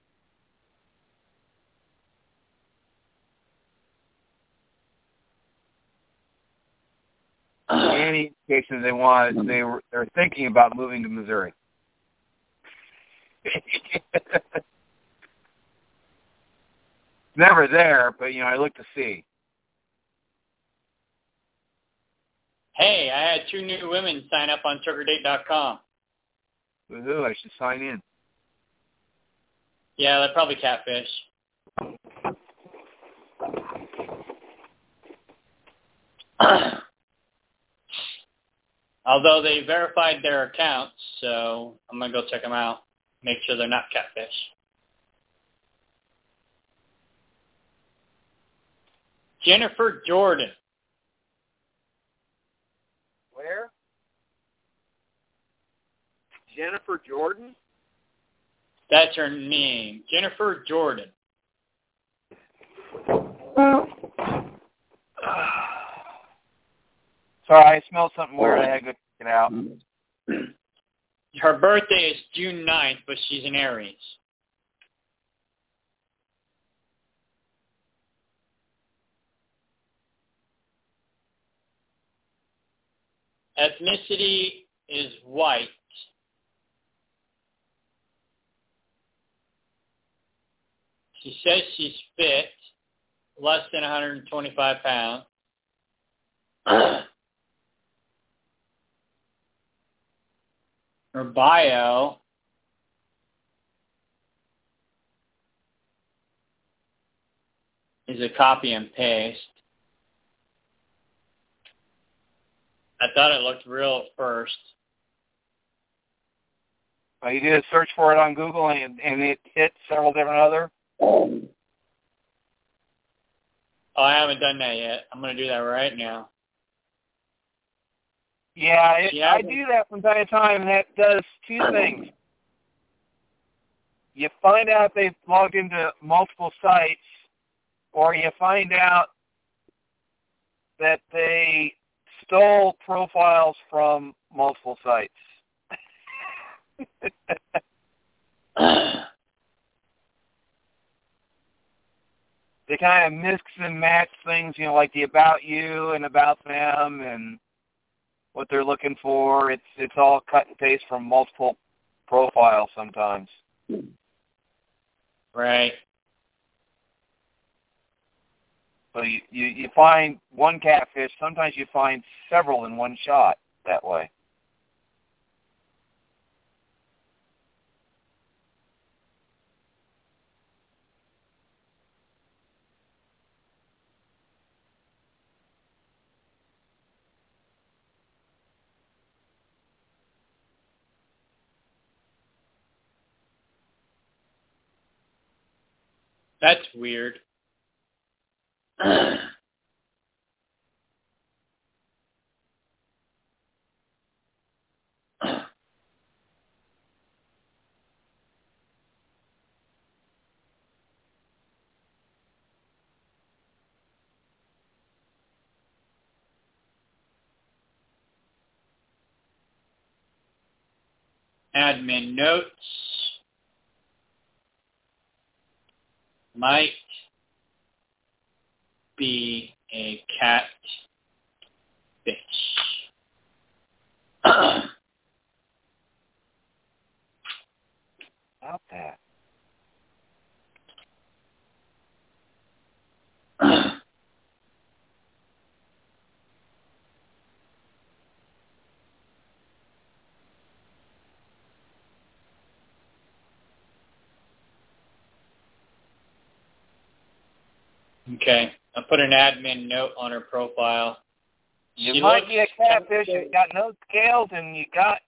any indication they want, they were they're thinking about moving to Missouri. Never there, but you know, I look to see. Hey, I had two new women sign up on sugar date dot com. Woohoo, I should sign in. Yeah, they're probably catfish. Although they verified their accounts, so I'm going to go check them out. Make sure they're not catfish. Jennifer Jordan. Where? Jennifer Jordan? That's her name. Jennifer Jordan. Sorry, I smelled something weird. I had to go check it out. Her birthday is June ninth, but she's an Aries. Ethnicity is white. She says she's fit, less than one hundred twenty-five pounds. Her bio is a copy and paste. I thought it looked real at first. Well, you did a search for it on Google, and, and it hit several different other? Oh, I haven't done that yet. I'm going to do that right now. Yeah, it, yeah, I do that from time to time, and that does two things. You find out they've logged into multiple sites, or you find out that they stole profiles from multiple sites. They kind of mix and match things, you know, like the about you and about them and what they're looking for. It's it's all cut and paste from multiple profiles sometimes. Right. So you, you, you find one catfish, sometimes you find several in one shot that way. That's weird. Admin notes. Might be a cat fish. About that. Okay. I put an admin note on her profile. You She might looks- be a catfish. You got no scales, and you got.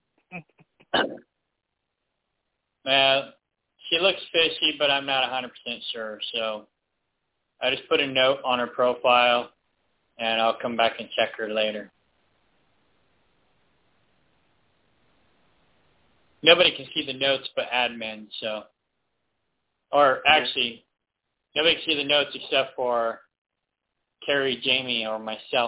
Well, she looks fishy, but I'm not one hundred percent sure. So I just put a note on her profile, and I'll come back and check her later. Nobody can see the notes but admin, so. Or actually, nobody can see the notes except for Carrie, Jamie, or myself.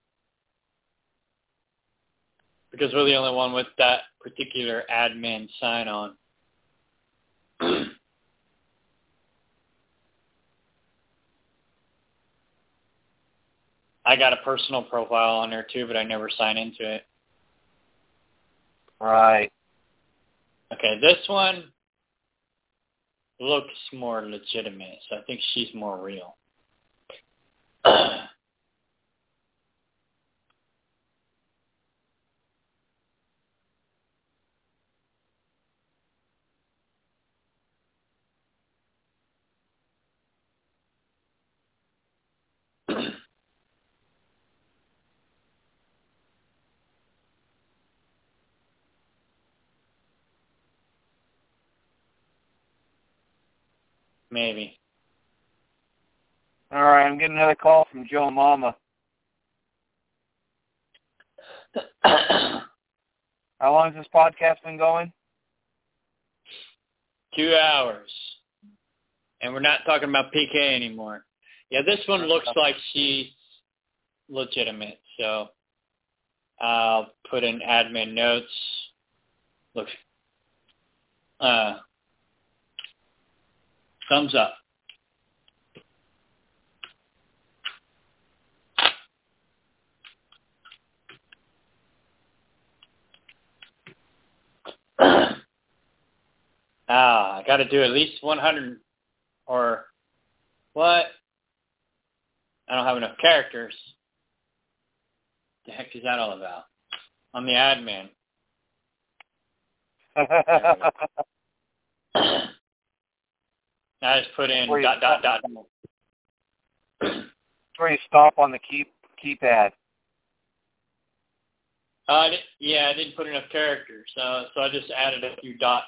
Because we're the only one with that particular admin sign-on. I got a personal profile on there too, but I never sign into it. Right. Okay, this one looks more legitimate, so I think she's more real. Maybe. All right, I'm getting another call from Joe Mama. How long has this podcast been going? Two hours. And we're not talking about P K anymore. Yeah, this one looks like she's legitimate, so I'll put in admin notes. Look, uh, thumbs up. Ah, I got to do at least one hundred or what? I don't have enough characters. The heck is that all about? I'm the admin. I just put in Where dot, dot, dot, dot. Where you stop on the key, keypad. Uh, I didn't, yeah, I didn't put enough characters, so so I just added a few dots.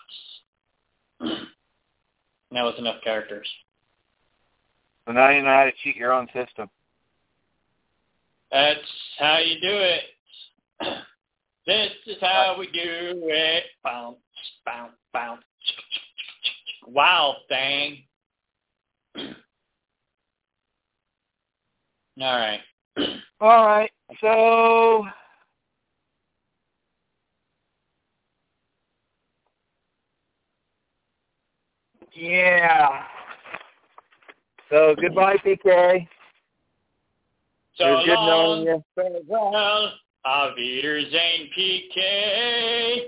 That was enough characters. So now you know how to cheat your own system. That's how you do it. This is how we do it. Bounce, bounce, bounce. Wow, thing. All right. All right, so yeah. So goodbye, P K. So it was good long, knowing you. farewell, auf Wiedersehen, P K.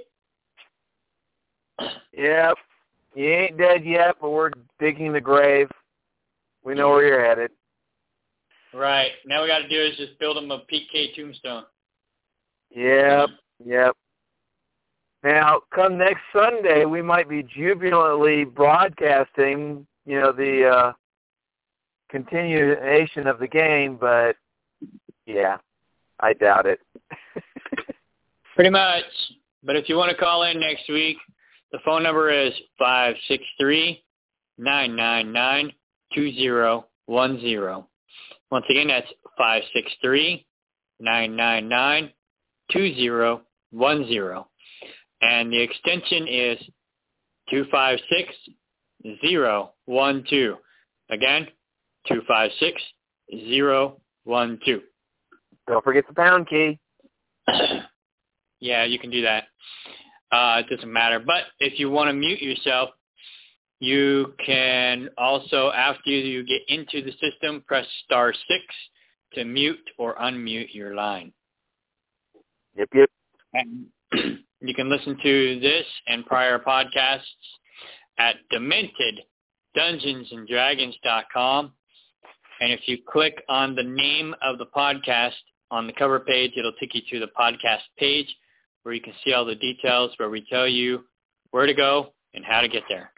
Yep. You ain't dead yet, but we're digging the grave. We know where you're headed. Right. Now we got to do is just build him a P K tombstone. Yep. Yep. Now, come next Sunday, we might be jubilantly broadcasting, you know, the uh, continuation of the game, but yeah, I doubt it. Pretty much. But if you want to call in next week, the phone number is five six three, nine nine nine, two zero one zero. Once again, that's five six three, nine nine nine, two zero one zero. And the extension is two five six, zero one two. Again, two five six, zero one two. Don't forget the pound key. Yeah, you can do that. Uh, it doesn't matter. But if you want to mute yourself, you can also, after you get into the system, press star six to mute or unmute your line. Yep, yep. And you can listen to this and prior podcasts at demented dungeons and dragons dot com. And if you click on the name of the podcast on the cover page, it'll take you to the podcast page where you can see all the details, where we tell you where to go and how to get there.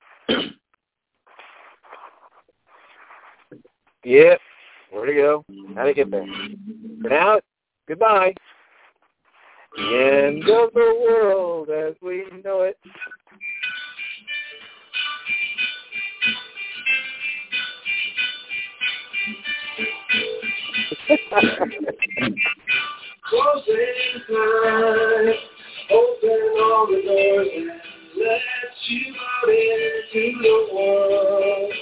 Yep, where to go, how to get there. For now, goodbye. The end of the world as we know it. Closing time, open all the doors and let you out into the world.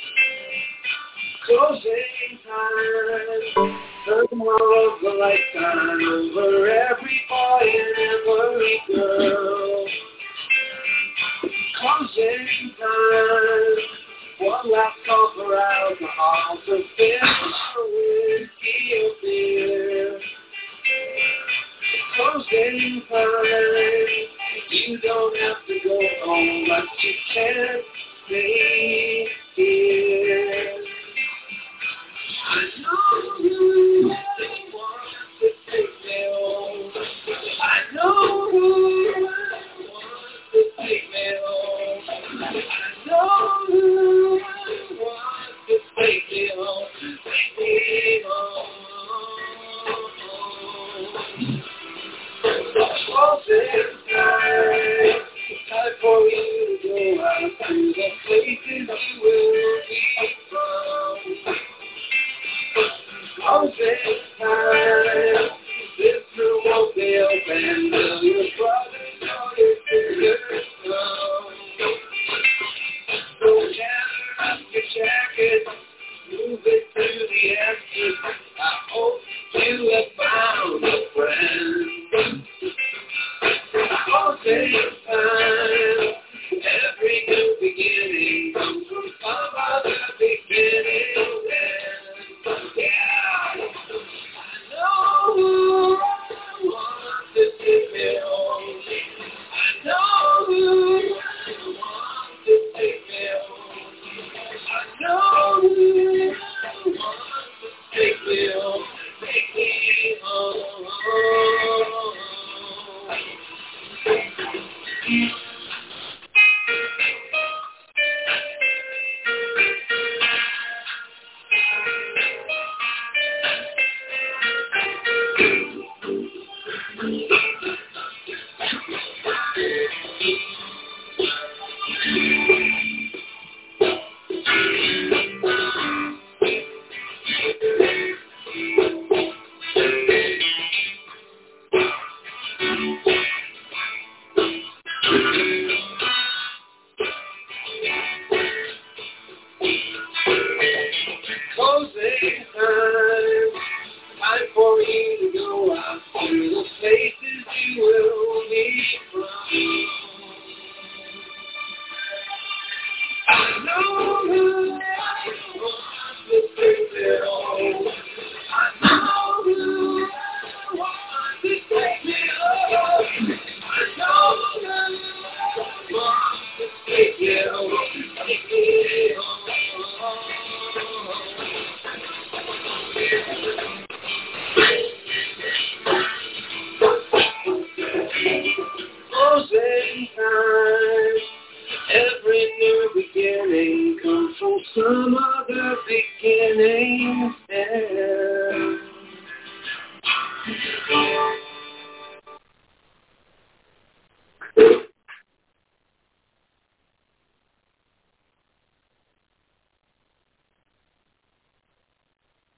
Closing time, turn of the lifetime over every boy and every girl. Closing time, One last call for alcohol to fill whiskey or beer. Closing time, you don't have to go home, but you can't stay here. I know you want to take me home. I know you want to take me home. I know you want to take me home. Take me home. Closing time, time for you to go out to the places you will be from. Closing time, this room won't be open till your brothers or your sisters come. So gather up your jacket, move it to the exit. I hope you have found a friend. Closing time, every new beginning comes from some other beginning. Yeah, I know I want to take me home. I know you want to take me home. I know you want to take me home. Take me home. Closing time, time for you to go out to the places you will be from. I know you want to take me home. I know you want to take me home. I know you want to take me home. Take me home. Closing time, every new beginning comes from some